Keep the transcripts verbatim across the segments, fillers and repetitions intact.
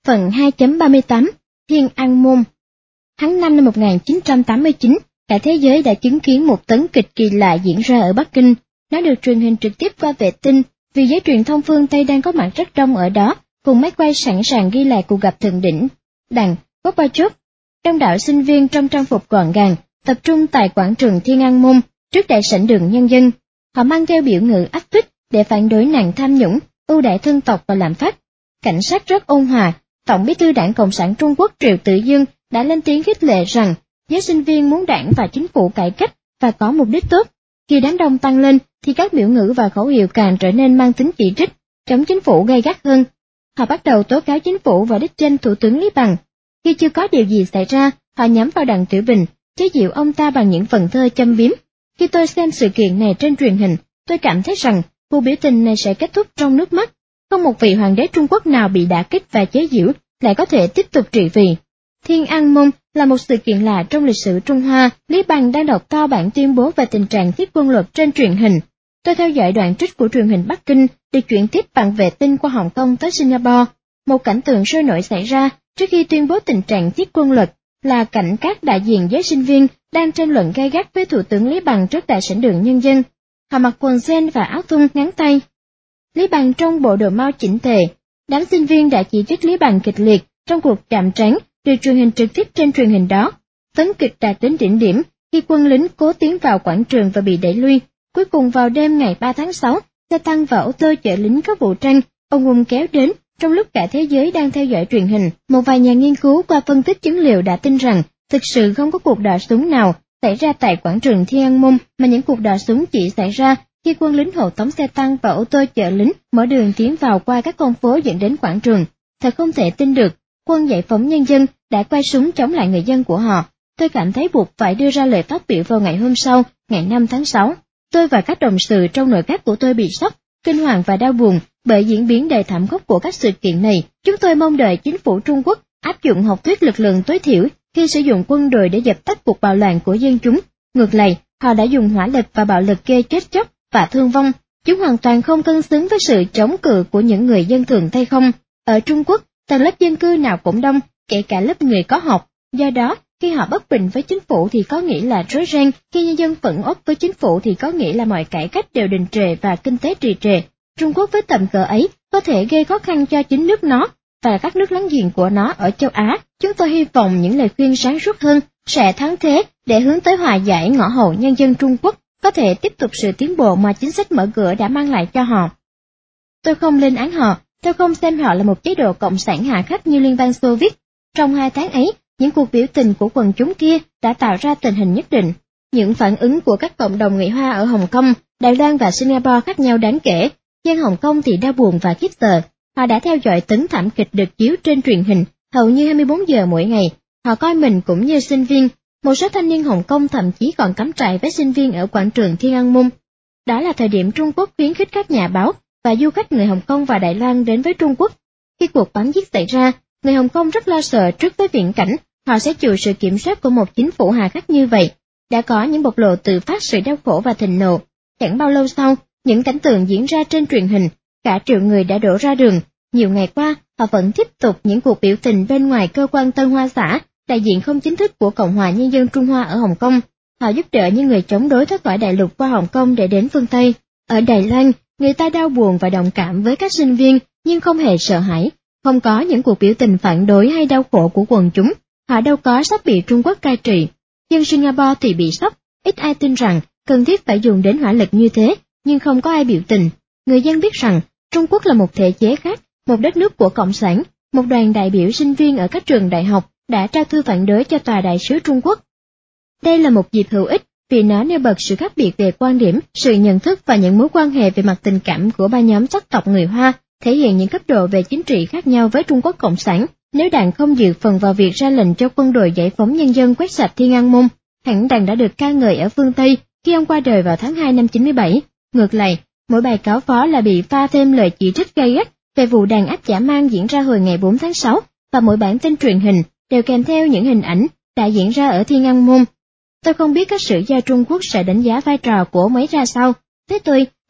Phần hai chấm ba mươi tám Thiên An Môn. Tháng năm năm một nghìn chín trăm tám mươi chín, cả thế giới đã chứng kiến một tấn kịch kỳ lạ diễn ra ở Bắc Kinh. Nó được truyền hình trực tiếp qua vệ tinh, vì giới truyền thông phương Tây đang có mặt rất đông ở đó, cùng máy quay sẵn sàng ghi lại cuộc gặp thượng đỉnh đảng Gorbachev. Đông đảo sinh viên trong trang phục gọn gàng tập trung tại quảng trường Thiên An Môn trước đại sảnh Đường Nhân dân. Họ mang theo biểu ngữ áp phích để phản đối nạn tham nhũng, ưu đãi thân tộc và lạm phát. Cảnh sát rất ôn hòa. Tổng bí thư Đảng Cộng sản Trung Quốc Triệu Tự Dương đã lên tiếng khích lệ rằng giới sinh viên muốn đảng và chính phủ cải cách và có mục đích tốt. Khi đám đông tăng lên thì các biểu ngữ và khẩu hiệu càng trở nên mang tính chỉ trích, chống chính phủ gay gắt hơn. Họ bắt đầu tố cáo chính phủ và đích danh Thủ tướng Lý Bằng. Khi chưa có điều gì xảy ra, họ nhắm vào Đặng Tiểu Bình, chế giễu ông ta bằng những phần thơ châm biếm. Khi tôi xem sự kiện này trên truyền hình, tôi cảm thấy rằng cuộc biểu tình này sẽ kết thúc trong nước mắt. Không một vị hoàng đế Trung Quốc nào bị đả kích và chế giễu lại có thể tiếp tục trị vì. Thiên An Môn là một sự kiện lạ trong lịch sử Trung Hoa. Lý Bằng đang đọc to bản tuyên bố về tình trạng thiết quân luật trên truyền hình. Tôi theo dõi đoạn trích của truyền hình Bắc Kinh được chuyển tiếp bằng vệ tinh qua Hồng Kông tới Singapore. Một cảnh tượng sôi nổi xảy ra trước khi tuyên bố tình trạng thiết quân luật là cảnh các đại diện giới sinh viên đang tranh luận gay gắt với Thủ tướng Lý Bằng trước đại sảnh Đường Nhân dân. Họ mặc quần jean và áo thun ngắn tay. Lý Bằng trong bộ đồ mau chỉnh tề. Đám sinh viên đã chỉ trích Lý Bằng kịch liệt trong cuộc chạm trán được truyền hình trực tiếp trên truyền hình đó. Tấn kịch đạt đến đỉnh điểm khi quân lính cố tiến vào quảng trường và bị đẩy lui. Cuối cùng vào đêm ngày ba tháng sáu, xe tăng và ô tô chở lính có vũ trang ông hùng kéo đến trong lúc cả thế giới đang theo dõi truyền hình. Một vài nhà nghiên cứu qua phân tích chứng liệu đã tin rằng thực sự không có cuộc đọ súng nào xảy ra tại quảng trường Thiên An Môn, mà những cuộc đọ súng chỉ xảy ra khi quân lính hộ tống xe tăng và ô tô chở lính mở đường tiến vào qua các con phố dẫn đến quảng trường. Thật không thể tin được, quân giải phóng nhân dân đã quay súng chống lại người dân của họ. Tôi cảm thấy buộc phải đưa ra lời phát biểu vào ngày hôm sau, ngày năm tháng sáu. Tôi và các đồng sự trong nội các của tôi bị sốc, kinh hoàng và đau buồn bởi diễn biến đầy thảm khốc của các sự kiện này. Chúng tôi mong đợi chính phủ Trung Quốc áp dụng học thuyết lực lượng tối thiểu khi sử dụng quân đội để dập tắt cuộc bạo loạn của dân chúng. Ngược lại, họ đã dùng hỏa lực và bạo lực gây chết chóc và thương vong. Chúng hoàn toàn không cân xứng với sự chống cự của những người dân thường tay không. Ở Trung Quốc, tầng lớp dân cư nào cũng đông, kể cả lớp người có học. Do đó, khi họ bất bình với chính phủ thì có nghĩa là rối ren, khi nhân dân phẫn uất với chính phủ thì có nghĩa là mọi cải cách đều đình trệ và kinh tế trì trệ. Trung Quốc với tầm cỡ ấy có thể gây khó khăn cho chính nước nó và các nước láng giềng của nó ở châu Á. Chúng tôi hy vọng những lời khuyên sáng suốt hơn sẽ thắng thế để hướng tới hòa giải ngõ hầu nhân dân Trung Quốc có thể tiếp tục sự tiến bộ mà chính sách mở cửa đã mang lại cho họ. Tôi không lên án họ, tôi không xem họ là một chế độ cộng sản hà khắc như Liên bang Xô Viết. Trong hai tháng ấy, những cuộc biểu tình của quần chúng kia đã tạo ra tình hình nhất định. Những phản ứng của các cộng đồng người Hoa ở Hồng Kông, Đài Loan và Singapore khác nhau đáng kể. Dân Hồng Kông thì đau buồn và khiếp sợ. Họ đã theo dõi tấn thảm kịch được chiếu trên truyền hình hầu như hai mươi bốn giờ mỗi ngày. Họ coi mình cũng như sinh viên. Một số thanh niên Hồng Kông thậm chí còn cắm trại với sinh viên ở quảng trường Thiên An Môn. Đó là thời điểm Trung Quốc khuyến khích các nhà báo và du khách người Hồng Kông và Đài Loan đến với Trung Quốc. Khi cuộc bắn giết xảy ra, người Hồng Kông rất lo sợ trước với viễn cảnh họ sẽ chịu sự kiểm soát của một chính phủ hà khắc như vậy. Đã có những bộc lộ tự phát sự đau khổ và thịnh nộ. Chẳng bao lâu sau, những cảnh tượng diễn ra trên truyền hình, cả triệu người đã đổ ra đường. Nhiều ngày qua, họ vẫn tiếp tục những cuộc biểu tình bên ngoài cơ quan Tân Hoa Xã, đại diện không chính thức của Cộng hòa Nhân dân Trung Hoa ở Hồng Kông. Họ giúp đỡ những người chống đối thoát khỏi đại lục qua Hồng Kông để đến phương Tây. Ở Đài Loan, người ta đau buồn và đồng cảm với các sinh viên, nhưng không hề sợ hãi. Không có những cuộc biểu tình phản đối hay đau khổ của quần chúng. Họ đâu có sắp bị Trung Quốc cai trị. Dân Singapore thì bị sốc, ít ai tin rằng cần thiết phải dùng đến hỏa lực như thế, nhưng không có ai biểu tình. Người dân biết rằng Trung Quốc là một thể chế khác, một đất nước của Cộng sản. Một đoàn đại biểu sinh viên ở các trường đại học đã trao thư phản đối cho tòa đại sứ Trung Quốc. Đây là một dịp hữu ích vì nó nêu bật sự khác biệt về quan điểm, sự nhận thức và những mối quan hệ về mặt tình cảm của ba nhóm sắc tộc người Hoa, thể hiện những cấp độ về chính trị khác nhau với Trung Quốc Cộng sản. Nếu Đảng không dự phần vào việc ra lệnh cho quân đội giải phóng nhân dân quét sạch Thiên An Môn, hẳn Đảng đã được ca ngợi ở phương Tây khi ông qua đời vào tháng hai năm chín mươi bảy. Ngược lại, mỗi bài cáo phó là bị pha thêm lời chỉ trích gay gắt về vụ đàn áp dã man diễn ra hồi ngày bốn tháng sáu, và mỗi bản tin truyền hình đều kèm theo những hình ảnh đã diễn ra ở Thiên An Môn. Tôi không biết các sử gia Trung Quốc sẽ đánh giá vai trò của ông ấy ra sao. Thế tôi,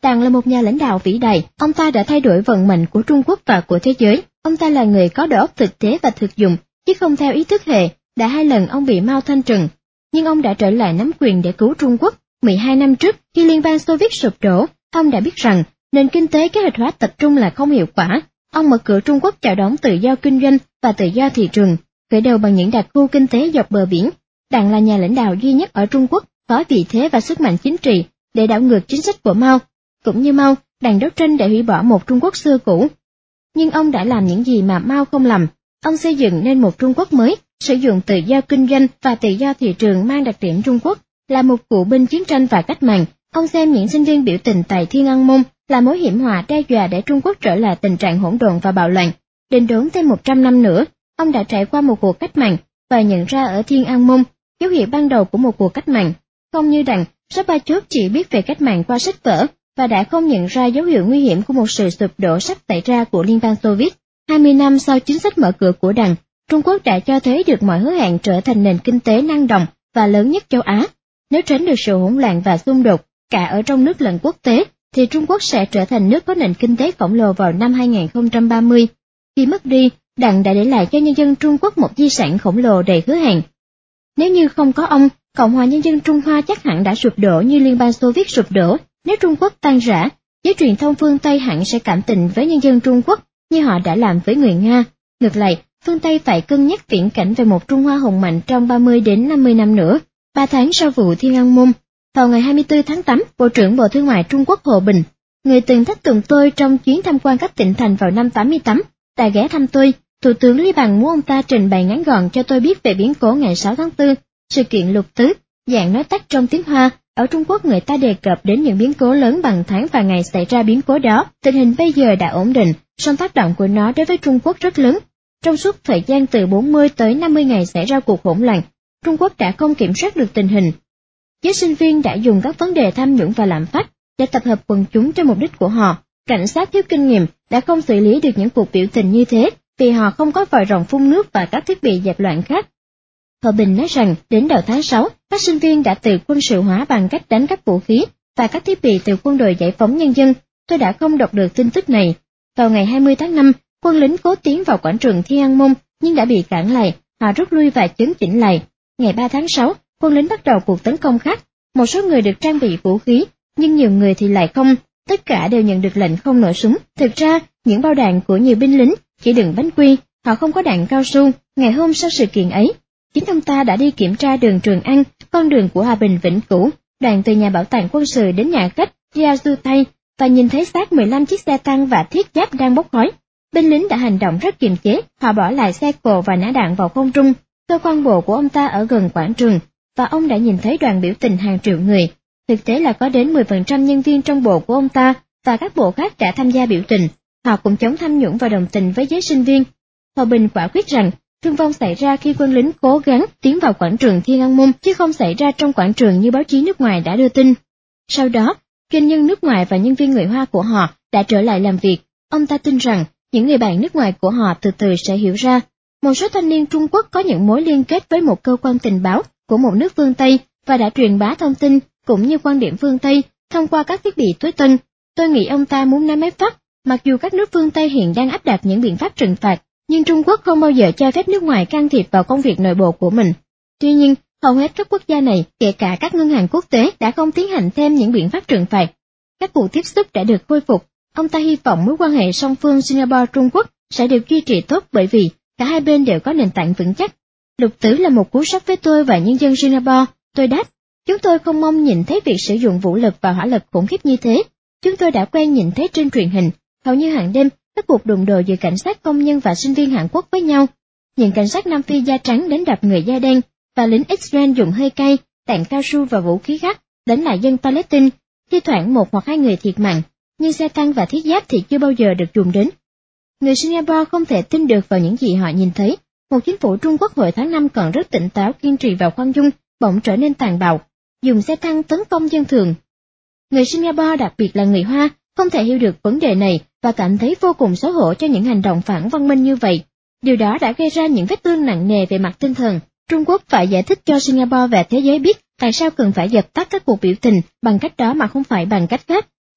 Đảng là một nhà lãnh đạo vĩ đại, ông ta đã thay đổi vận mệnh của Trung Quốc và của thế giới. Ông ta là người có đầu óc thực tế và thực dụng, chứ không theo ý thức hệ. Đã hai lần ông bị Mao thanh trừng, nhưng ông đã trở lại nắm quyền để cứu Trung Quốc. mười hai năm trước, khi Liên bang Xô Viết sụp đổ, ông đã biết rằng nền kinh tế kế hoạch hóa tập trung là không hiệu quả. Ông mở cửa Trung Quốc chào đón tự do kinh doanh và tự do thị trường, khởi đầu bằng những đặc khu kinh tế dọc bờ biển. Đảng là nhà lãnh đạo duy nhất ở Trung Quốc có vị thế và sức mạnh chính trị để đảo ngược chính sách của Mao. Cũng như Mao, Đảng đấu tranh để hủy bỏ một Trung Quốc xưa cũ. Nhưng ông đã làm những gì mà Mao không làm. Ông xây dựng nên một Trung Quốc mới, sử dụng tự do kinh doanh và tự do thị trường mang đặc điểm Trung Quốc. Là một cựu binh chiến tranh và cách mạng, ông xem những sinh viên biểu tình tại Thiên An Môn là mối hiểm họa đe dọa để Trung Quốc trở lại tình trạng hỗn độn và bạo loạn. Định đốn thêm một trăm năm nữa, ông đã trải qua một cuộc cách mạng và nhận ra ở Thiên An Môn dấu hiệu ban đầu của một cuộc cách mạng. Không như Đảng, Gorbachev chỉ biết về cách mạng qua sách vở và đã không nhận ra dấu hiệu nguy hiểm của một sự sụp đổ sắp xảy ra của Liên bang Xô Viết. hai mươi năm sau chính sách mở cửa của Đảng, Trung Quốc đã cho thấy được mọi hứa hẹn trở thành nền kinh tế năng động và lớn nhất châu Á. Nếu tránh được sự hỗn loạn và xung đột cả ở trong nước lẫn quốc tế, thì Trung Quốc sẽ trở thành nước có nền kinh tế khổng lồ vào năm hai không ba mươi. Khi mất đi, Đảng đã để lại cho nhân dân Trung Quốc một di sản khổng lồ đầy hứa hẹn. Nếu như không có ông, Cộng hòa Nhân dân Trung Hoa chắc hẳn đã sụp đổ như Liên bang Xô Viết sụp đổ. Nếu Trung Quốc tan rã, giới truyền thông phương Tây hẳn sẽ cảm tình với nhân dân Trung Quốc như họ đã làm với người Nga. Ngược lại, phương Tây phải cân nhắc viễn cảnh về một Trung Hoa hùng mạnh trong ba mươi đến năm mươi năm nữa. Ba tháng sau vụ Thiên An Môn, vào ngày hai mươi tư tháng tám, Bộ trưởng Bộ Thương mại Trung Quốc Hồ Bình, người từng thách tùng tôi trong chuyến tham quan các tỉnh thành vào năm tám mươi tám, đã ghé thăm tôi. Thủ tướng Lý Bằng muốn ông ta trình bày ngắn gọn cho tôi biết về biến cố ngày sáu tháng tư, sự kiện lục tứ, dạng nói tắt trong tiếng Hoa. Ở Trung Quốc người ta đề cập đến những biến cố lớn bằng tháng và ngày xảy ra biến cố đó. Tình hình bây giờ đã ổn định, song tác động của nó đối với Trung Quốc rất lớn. Trong suốt thời gian từ bốn mươi tới năm mươi ngày xảy ra cuộc hỗn loạn, Trung Quốc đã không kiểm soát được tình hình. Giới sinh viên đã dùng các vấn đề tham nhũng và lạm phát để tập hợp quần chúng cho mục đích của họ. Cảnh sát thiếu kinh nghiệm đã không xử lý được những cuộc biểu tình như thế vì họ không có vòi rồng phun nước và các thiết bị dẹp loạn khác. Hòa Bình nói rằng đến đầu tháng sáu, các sinh viên đã tự quân sự hóa bằng cách đánh các vũ khí và các thiết bị từ quân đội giải phóng nhân dân. Tôi đã không đọc được tin tức này. Vào ngày hai mươi tháng năm, quân lính cố tiến vào quảng trường Thiên An Môn nhưng đã bị cản lại, họ rút lui và chấn chỉnh lại. Ngày ba tháng sáu, quân lính bắt đầu cuộc tấn công khác. Một số người được trang bị vũ khí, nhưng nhiều người thì lại không. Tất cả đều nhận được lệnh không nổ súng. Thực ra, những bao đạn của nhiều binh lính chỉ đựng bánh quy, họ không có đạn cao su. Ngày hôm sau sự kiện ấy, chính ông ta đã đi kiểm tra đường Trường An, con đường của Hòa Bình vĩnh cửu, đoạn từ nhà bảo tàng quân sự đến nhà khách Jiazu Tây, và nhìn thấy xác mười lăm chiếc xe tăng và thiết giáp đang bốc khói. Binh lính đã hành động rất kiềm chế, họ bỏ lại xe cộ và nã đạn vào không trung. Cơ quan bộ của ông ta ở gần quảng trường, và ông đã nhìn thấy đoàn biểu tình hàng triệu người. Thực tế là có đến mười phần trăm nhân viên trong bộ của ông ta và các bộ khác đã tham gia biểu tình. Họ cũng chống tham nhũng và đồng tình với giới sinh viên. Hòa Bình quả quyết rằng thương vong xảy ra khi quân lính cố gắng tiến vào quảng trường Thiên An Môn chứ không xảy ra trong quảng trường như báo chí nước ngoài đã đưa tin. Sau đó, doanh nhân nước ngoài và nhân viên người Hoa của họ đã trở lại làm việc. Ông ta tin rằng những người bạn nước ngoài của họ từ từ sẽ hiểu ra. Một số thanh niên Trung Quốc có những mối liên kết với một cơ quan tình báo của một nước phương Tây và đã truyền bá thông tin cũng như quan điểm phương Tây thông qua các thiết bị tối tân. Tôi nghĩ ông ta muốn nắm ép Pháp, mặc dù các nước phương Tây hiện đang áp đặt những biện pháp trừng phạt, nhưng Trung Quốc không bao giờ cho phép nước ngoài can thiệp vào công việc nội bộ của mình. Tuy nhiên, hầu hết các quốc gia này, kể cả các ngân hàng quốc tế, đã không tiến hành thêm những biện pháp trừng phạt. Các cuộc tiếp xúc đã được khôi phục. Ông ta hy vọng mối quan hệ song phương Singapore-Trung Quốc sẽ được duy trì tốt bởi vì cả hai bên đều có nền tảng vững chắc. Lục Tứ là một cú sốc với tôi và nhân dân Singapore. Tôi đáp, chúng tôi không mong nhìn thấy việc sử dụng vũ lực và hỏa lực khủng khiếp như thế. Chúng tôi đã quen nhìn thấy trên truyền hình, hầu như hàng đêm, các cuộc đụng độ giữa cảnh sát công nhân và sinh viên Hàn Quốc với nhau. Những cảnh sát Nam Phi da trắng đánh đập người da đen, và lính Israel dùng hơi cay, đạn cao su và vũ khí khác đánh lại dân Palestine, thi thoảng một hoặc hai người thiệt mạng, nhưng xe tăng và thiết giáp thì chưa bao giờ được dùng đến. Người Singapore không thể tin được vào những gì họ nhìn thấy. Một chính phủ Trung Quốc hồi tháng năm còn rất tỉnh táo kiên trì và khoan dung, bỗng trở nên tàn bạo, dùng xe tăng tấn công dân thường. Người Singapore, đặc biệt là người Hoa, không thể hiểu được vấn đề này và cảm thấy vô cùng xấu hổ cho những hành động phản văn minh như vậy. Điều đó đã gây ra những vết thương nặng nề về mặt tinh thần. Trung Quốc phải giải thích cho Singapore và thế giới biết tại sao cần phải dập tắt các cuộc biểu tình bằng cách đó mà không phải bằng cách khác.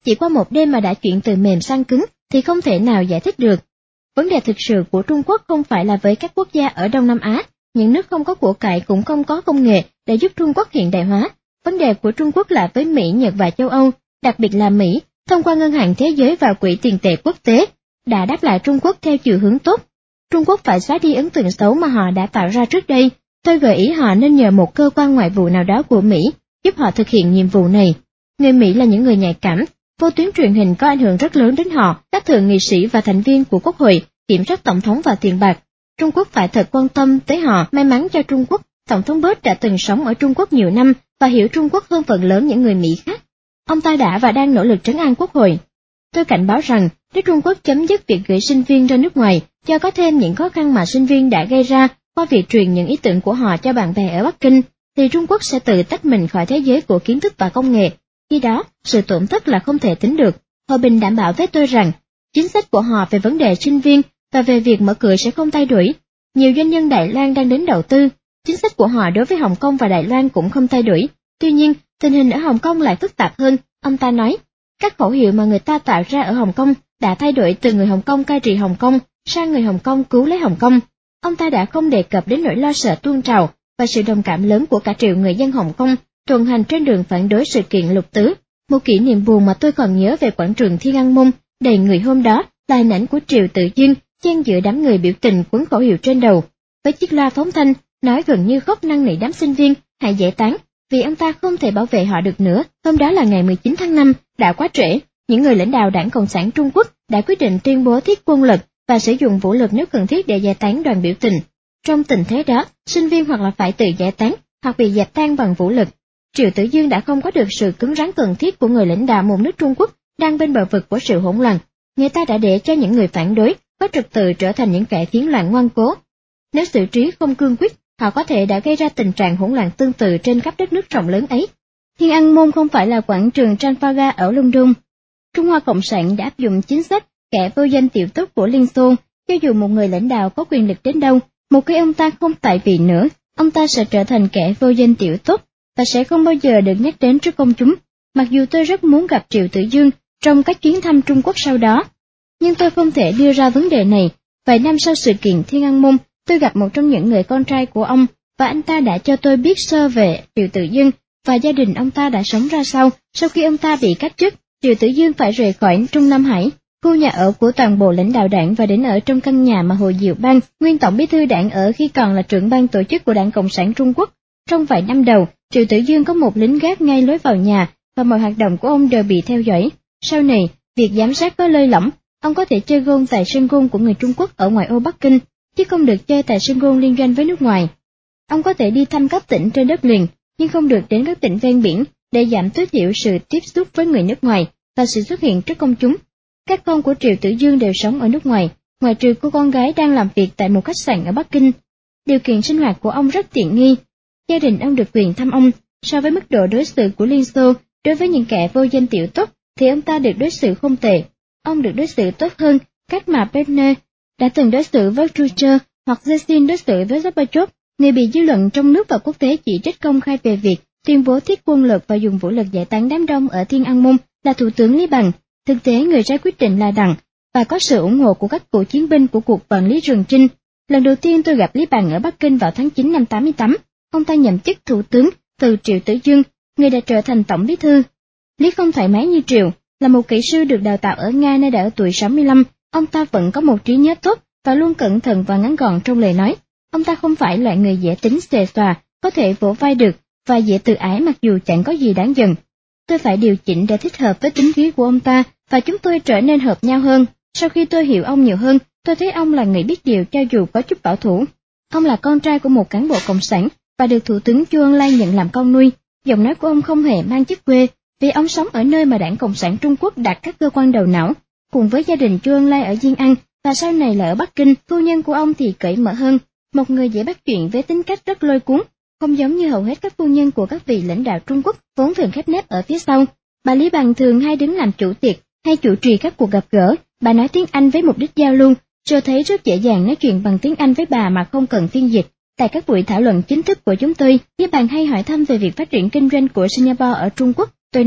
chỉ qua một đêm mà đã chuyển từ mềm sang cứng thì không thể nào giải thích được. Vấn đề thực sự của Trung Quốc không phải là với các quốc gia ở Đông Nam Á, những nước không có của cải cũng không có công nghệ để giúp Trung Quốc hiện đại hóa. Vấn đề của Trung Quốc là với Mỹ, Nhật và châu Âu, đặc biệt là Mỹ, thông qua Ngân hàng Thế giới và Quỹ tiền tệ quốc tế, đã đáp lại Trung Quốc theo chiều hướng tốt. Trung Quốc phải xóa đi ấn tượng xấu mà họ đã tạo ra trước đây. Tôi gợi ý họ nên nhờ một cơ quan ngoại vụ nào đó của Mỹ giúp họ thực hiện nhiệm vụ này. Người Mỹ là những người nhạy cảm, vô tuyến truyền hình có ảnh hưởng rất lớn đến họ, các thượng nghị sĩ và thành viên của Quốc hội, kiểm soát tổng thống và tiền bạc. Trung Quốc phải thật quan tâm tới họ. May mắn cho Trung Quốc, Tổng thống Bush đã từng sống ở Trung Quốc nhiều năm và hiểu Trung Quốc hơn phần lớn những người Mỹ khác. Ông ta đã và đang nỗ lực trấn an Quốc hội. Tôi cảnh báo rằng, nếu Trung Quốc chấm dứt việc gửi sinh viên ra nước ngoài, do có thêm những khó khăn mà sinh viên đã gây ra qua việc truyền những ý tưởng của họ cho bạn bè ở Bắc Kinh, thì Trung Quốc sẽ tự tách mình khỏi thế giới của kiến thức và công nghệ. Khi đó, sự tổn thất là không thể tính được. Hòa Bình đảm bảo với tôi rằng, chính sách của họ về vấn đề sinh viên và về việc mở cửa sẽ không thay đổi. Nhiều doanh nhân Đài Loan đang đến đầu tư, chính sách của họ đối với Hồng Kông và Đài Loan cũng không thay đổi. Tuy nhiên, tình hình ở Hồng Kông lại phức tạp hơn, ông ta nói. Các khẩu hiệu mà người ta tạo ra ở Hồng Kông đã thay đổi từ người Hồng Kông cai trị Hồng Kông sang người Hồng Kông cứu lấy Hồng Kông. Ông ta đã không đề cập đến nỗi lo sợ tuôn trào và sự đồng cảm lớn của cả triệu người dân Hồng Kông tuần hành trên đường phản đối sự kiện lục tứ. Một kỷ niệm buồn mà tôi còn nhớ về quảng trường Thiên An Môn đầy người hôm đó là hình ảnh của Triều Tự Dương chen giữa đám người biểu tình quấn khẩu hiệu trên đầu, với chiếc loa phóng thanh nói gần như khóc năn nỉ đám sinh viên hãy giải tán, vì ông ta không thể bảo vệ họ được nữa. Hôm đó là ngày mười chín tháng năm, đã quá trễ. Những người lãnh đạo Đảng Cộng sản Trung Quốc đã quyết định tuyên bố thiết quân lực và sử dụng vũ lực nếu cần thiết để giải tán đoàn biểu tình. Trong tình thế đó, sinh viên hoặc là phải tự giải tán, hoặc bị dẹp tan bằng vũ lực. Triều Tử Dương đã không có được sự cứng rắn cần thiết của người lãnh đạo một nước Trung Quốc đang bên bờ vực của sự hỗn loạn. Người ta đã để cho những người phản đối có trật tự trở thành những kẻ phiến loạn ngoan cố. Nếu xử trí không cương quyết, họ có thể đã gây ra tình trạng hỗn loạn tương tự trên khắp đất nước rộng lớn ấy. Thiên An Môn không phải là quảng trường Trafalgar ở London. Trung Hoa Cộng sản đã áp dụng chính sách kẻ vô danh tiểu tốt của Liên Xô, cho dù một người lãnh đạo có quyền lực đến đâu, một khi ông ta không tại vị nữa, ông ta sẽ trở thành kẻ vô danh tiểu tốt và sẽ không bao giờ được nhắc đến trước công chúng. Mặc dù tôi rất muốn gặp Triệu Tử Dương trong các chuyến thăm Trung Quốc sau đó, nhưng tôi không thể đưa ra vấn đề này. Vài năm sau sự kiện Thiên An Môn, tôi gặp một trong những người con trai của ông, và anh ta đã cho tôi biết sơ về Triệu Tử Dương và gia đình ông ta đã sống ra sao sau khi ông ta bị cách chức. Triệu Tử Dương phải rời khỏi Trung Nam Hải, khu nhà ở của toàn bộ lãnh đạo đảng, và đến ở trong căn nhà mà Hồ Diệu Bang, nguyên tổng bí thư đảng ở khi còn là trưởng ban tổ chức của Đảng Cộng sản Trung Quốc. Trong vài năm đầu, Triệu Tử Dương có một lính gác ngay lối vào nhà, và mọi hoạt động của ông đều bị theo dõi. Sau này, việc giám sát có lơi lỏng, ông có thể chơi gôn tại sân gôn của người Trung Quốc ở ngoại ô Bắc Kinh, chứ không được chơi tại sân gôn liên doanh với nước ngoài. Ông có thể đi thăm các tỉnh trên đất liền, nhưng không được đến các tỉnh ven biển để giảm tối thiểu sự tiếp xúc với người nước ngoài và sự xuất hiện trước công chúng. Các con của Triệu Tử Dương đều sống ở nước ngoài, ngoại trừ cô con gái đang làm việc tại một khách sạn ở Bắc Kinh. Điều kiện sinh hoạt của ông rất tiện nghi. Gia đình ông được quyền thăm ông. So với mức độ đối xử của Liên Xô đối với những kẻ vô danh tiểu tốt, thì ông ta được đối xử không tệ. Ông được đối xử tốt hơn cách mà Berners đã từng đối xử với Khrushchev hoặc Yeltsin đối xử với Gorbachev. Người bị dư luận trong nước và quốc tế chỉ trích công khai về việc tuyên bố thiết quân lực và dùng vũ lực giải tán đám đông ở Thiên An Môn là Thủ tướng Lý Bằng. Thực tế người ra quyết định là Đặng, và có sự ủng hộ của các cựu chiến binh của cuộc quản lý Trường Chinh. Lần đầu tiên tôi gặp Lý Bằng ở Bắc Kinh vào tháng chín năm tám mươi tám, ông ta nhậm chức thủ tướng từ Triệu Tử Dương, người đã trở thành tổng bí thư. Lý không thoải mái như Triệu, là một kỹ sư được đào tạo ở Nga nơi đã ở tuổi sáu mươi lăm, ông ta vẫn có một trí nhớ tốt và luôn cẩn thận và ngắn gọn trong lời nói. Ông ta không phải loại người dễ tính xề xòa, có thể vỗ vai được, và dễ tự ái mặc dù chẳng có gì đáng giận. Tôi phải điều chỉnh để thích hợp với tính khí của ông ta, và chúng tôi trở nên hợp nhau hơn. Sau khi tôi hiểu ông nhiều hơn, tôi thấy ông là người biết điều cho dù có chút bảo thủ. Ông là con trai của một cán bộ cộng sản, và được Thủ tướng Chu Ân Lai nhận làm con nuôi. Giọng nói của ông không hề mang chất quê, vì ông sống ở nơi mà Đảng Cộng sản Trung Quốc đặt các cơ quan đầu não, cùng với gia đình Chu Ân Lai ở Diên An, và sau này là ở Bắc Kinh. Phu nhân của ông thì cởi mở hơn, một người dễ bắt chuyện với tính cách rất lôi cuốn, không giống như hầu hết các phu nhân của các vị lãnh đạo Trung Quốc vốn thường khép nép ở phía sau. Bà Lý Bằng thường hay đứng làm chủ tiệc hay chủ trì các cuộc gặp gỡ. Bà nói tiếng Anh với mục đích giao lưu, cho thấy rất dễ dàng nói chuyện bằng tiếng Anh với bà mà không cần phiên dịch. Tại các buổi thảo luận chính thức của chúng tôi, Lý Bằng hay hỏi thăm về việc phát triển kinh doanh của Singapore ở Trung Quốc. Tôi nói,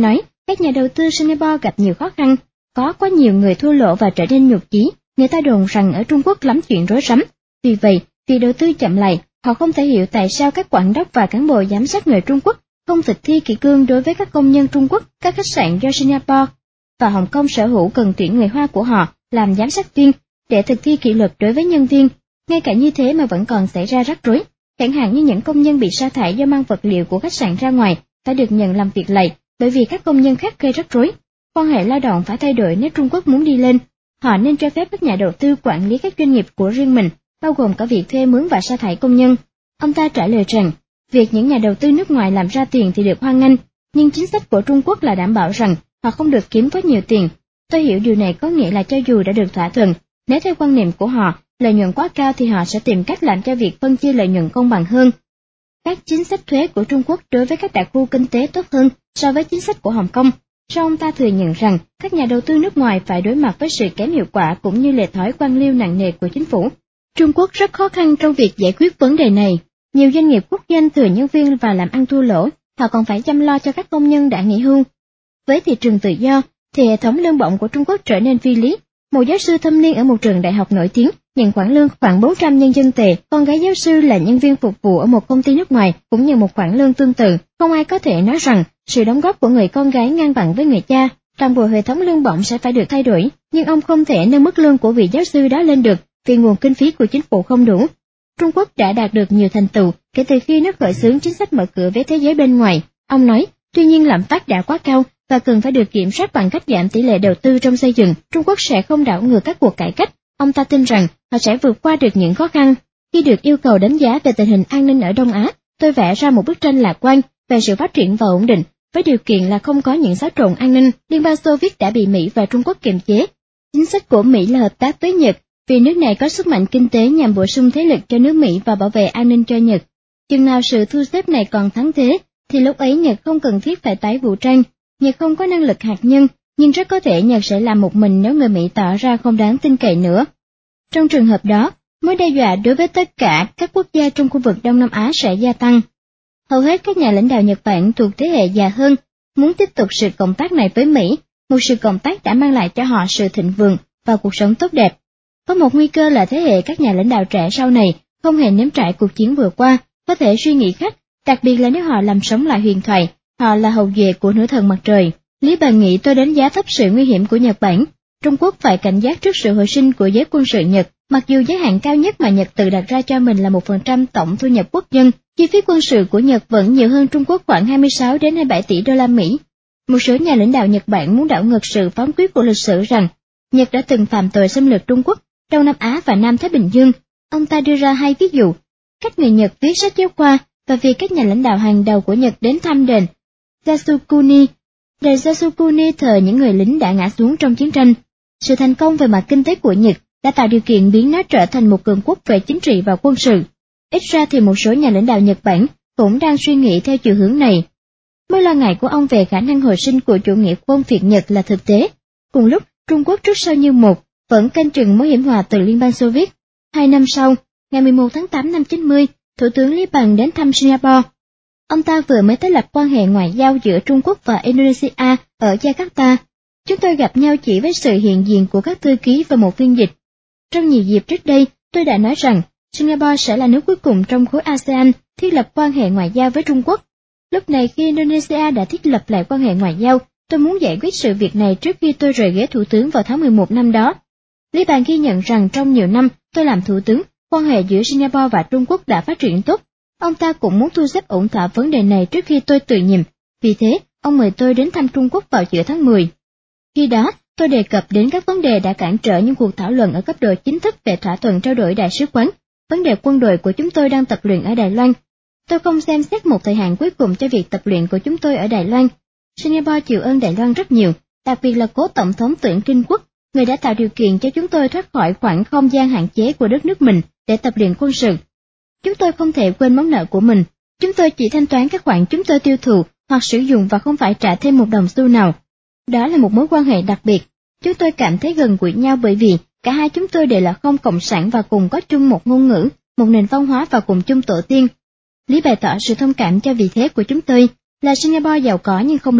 Các nhà đầu tư Singapore gặp nhiều khó khăn, có quá nhiều người thua lỗ và trở nên nhụt chí. Người ta đồn rằng ở Trung Quốc lắm chuyện rối rắm. Vì vậy, vì đầu tư chậm lại, họ không thể hiểu tại sao các quản đốc và cán bộ giám sát người Trung Quốc không thực thi kỷ cương đối với các công nhân Trung Quốc. Các khách sạn do Singapore và Hồng Kông sở hữu cần tuyển người Hoa của họ làm giám sát viên để thực thi kỷ luật đối với nhân viên. Ngay cả như thế mà vẫn còn xảy ra rắc rối. Chẳng hạn như những công nhân bị sa thải do mang vật liệu của khách sạn ra ngoài phải được nhận làm việc lại, bởi vì các công nhân khác gây rắc rối. Quan hệ lao động phải thay đổi nếu Trung Quốc muốn đi lên. Họ nên cho phép các nhà đầu tư quản lý các doanh nghiệp của riêng mình, bao gồm cả việc thuê mướn và sa thải công nhân. Ông ta trả lời rằng, việc những nhà đầu tư nước ngoài làm ra tiền thì được hoan nghênh, nhưng chính sách của Trung Quốc là đảm bảo rằng họ không được kiếm quá nhiều tiền. Tôi hiểu điều này có nghĩa là cho dù đã được thỏa thuận, nếu theo quan niệm của họ, lợi nhuận quá cao thì họ sẽ tìm cách làm cho việc phân chia lợi nhuận công bằng hơn. Các chính sách thuế của Trung Quốc đối với các đặc khu kinh tế tốt hơn so với chính sách của Hồng Kông. Sau ông ta thừa nhận rằng các nhà đầu tư nước ngoài phải đối mặt với sự kém hiệu quả cũng như lề thói quan liêu nặng nề của chính phủ. Trung Quốc rất khó khăn trong việc giải quyết vấn đề này. Nhiều doanh nghiệp quốc doanh thừa nhân viên và làm ăn thua lỗ, họ còn phải chăm lo cho các công nhân đã nghỉ hưu. Với thị trường tự do, thì hệ thống lương bổng của Trung Quốc trở nên phi lý. Một giáo sư thâm niên ở một trường đại học nổi tiếng nhận khoản lương khoảng bốn trăm nhân dân tệ, con gái giáo sư là nhân viên phục vụ ở một công ty nước ngoài cũng nhận một khoản lương tương tự. Không ai có thể nói rằng sự đóng góp của người con gái ngang bằng với người cha. Toàn bộ hệ thống lương bổng sẽ phải được thay đổi, nhưng ông không thể nâng mức lương của vị giáo sư đó lên được vì nguồn kinh phí của chính phủ không đủ. Trung Quốc đã đạt được nhiều thành tựu kể từ khi nó khởi xướng chính sách mở cửa với thế giới bên ngoài. Ông nói, tuy nhiên lạm phát đã quá cao và cần phải được kiểm soát bằng cách giảm tỷ lệ đầu tư trong xây dựng. Trung Quốc sẽ không đảo ngược các cuộc cải cách. Ông ta tin rằng họ sẽ vượt qua được những khó khăn. Khi được yêu cầu đánh giá về tình hình an ninh ở Đông Á, tôi vẽ ra một bức tranh lạc quan về sự phát triển và ổn định, với điều kiện là không có những xáo trộn an ninh. Liên bang Xô Viết đã bị Mỹ và Trung Quốc kiềm chế. Chính sách của Mỹ là hợp tác với Nhật, vì nước này có sức mạnh kinh tế nhằm bổ sung thế lực cho nước Mỹ và bảo vệ an ninh cho Nhật. Chừng nào sự thu xếp này còn thắng thế, thì lúc ấy Nhật không cần thiết phải tái vũ trang. Nhật không có năng lực hạt nhân, nhưng rất có thể Nhật sẽ làm một mình nếu người Mỹ tỏ ra không đáng tin cậy nữa. Trong trường hợp đó, mối đe dọa đối với tất cả các quốc gia trong khu vực Đông Nam Á sẽ gia tăng. Hầu hết các nhà lãnh đạo Nhật Bản thuộc thế hệ già hơn muốn tiếp tục sự cộng tác này với Mỹ, một sự cộng tác đã mang lại cho họ sự thịnh vượng và cuộc sống tốt đẹp. Có một nguy cơ là thế hệ các nhà lãnh đạo trẻ sau này không hề nếm trải cuộc chiến vừa qua, có thể suy nghĩ khác, đặc biệt là nếu họ làm sống lại huyền thoại, họ là hậu duệ của nữ thần mặt trời. Lý Bàn nghĩ tôi đánh giá thấp sự nguy hiểm của Nhật Bản. Trung Quốc phải cảnh giác trước sự hồi sinh của giới quân sự Nhật, mặc dù giới hạn cao nhất mà Nhật tự đặt ra cho mình là một phần trăm tổng thu nhập quốc dân, chi phí quân sự của Nhật vẫn nhiều hơn Trung Quốc khoảng hai mươi sáu đến hai mươi bảy tỷ đô la Mỹ. Một số nhà lãnh đạo Nhật Bản muốn đảo ngược sự phán quyết của lịch sử rằng Nhật đã từng phạm tội xâm lược Trung Quốc, Đông Nam Á và Nam Thái Bình Dương. Ông ta đưa ra hai ví dụ, cách người Nhật viết sách giáo khoa và việc các nhà lãnh đạo hàng đầu của Nhật đến thăm đền Yasukuni. Đền Yasukuni thờ những người lính đã ngã xuống trong chiến tranh. Sự thành công về mặt kinh tế của Nhật đã tạo điều kiện biến nó trở thành một cường quốc về chính trị và quân sự. Ít ra thì một số nhà lãnh đạo Nhật Bản cũng đang suy nghĩ theo chiều hướng này. Mối lo ngại của ông về khả năng hồi sinh của chủ nghĩa quân Việt Nhật là thực tế. Cùng lúc, Trung Quốc trước sau như một, vẫn canh chừng mối hiểm họa từ Liên bang Xô Viết. Hai năm sau, ngày mười một tháng tám năm chín mươi, Thủ tướng Lý Bằng đến thăm Singapore. Ông ta vừa mới tái lập quan hệ ngoại giao giữa Trung Quốc và Indonesia ở Jakarta. Chúng tôi gặp nhau chỉ với sự hiện diện của các thư ký và một phiên dịch. Trong nhiều dịp trước đây, tôi đã nói rằng Singapore sẽ là nước cuối cùng trong khối a sê an thiết lập quan hệ ngoại giao với Trung Quốc. Lúc này khi Indonesia đã thiết lập lại quan hệ ngoại giao, tôi muốn giải quyết sự việc này trước khi tôi rời ghế thủ tướng vào tháng mười một năm đó. Lý Bàn ghi nhận rằng trong nhiều năm tôi làm thủ tướng, quan hệ giữa Singapore và Trung Quốc đã phát triển tốt. Ông ta cũng muốn thu xếp ổn thỏa vấn đề này trước khi tôi từ nhiệm. Vì thế, ông mời tôi đến thăm Trung Quốc vào giữa tháng mười. Khi đó, tôi đề cập đến các vấn đề đã cản trở những cuộc thảo luận ở cấp độ chính thức về thỏa thuận trao đổi đại sứ quán, vấn đề quân đội của chúng tôi đang tập luyện ở Đài Loan. Tôi không xem xét một thời hạn cuối cùng cho việc tập luyện của chúng tôi ở Đài Loan. Singapore chịu ơn Đài Loan rất nhiều, đặc biệt là cố Tổng thống Tưởng Kinh Quốc, người đã tạo điều kiện cho chúng tôi thoát khỏi khoảng không gian hạn chế của đất nước mình để tập luyện quân sự. Chúng tôi không thể quên món nợ của mình. Chúng tôi chỉ thanh toán các khoản chúng tôi tiêu thụ hoặc sử dụng và không phải trả thêm một đồng xu nào. Đó là một mối quan hệ đặc biệt. Chúng tôi cảm thấy gần gũi nhau bởi vì cả hai chúng tôi đều là không cộng sản và cùng có chung một ngôn ngữ, một nền văn hóa và cùng chung tổ tiên. Lý bày tỏ sự thông cảm cho vị thế của chúng tôi là Singapore giàu có nhưng không lớn,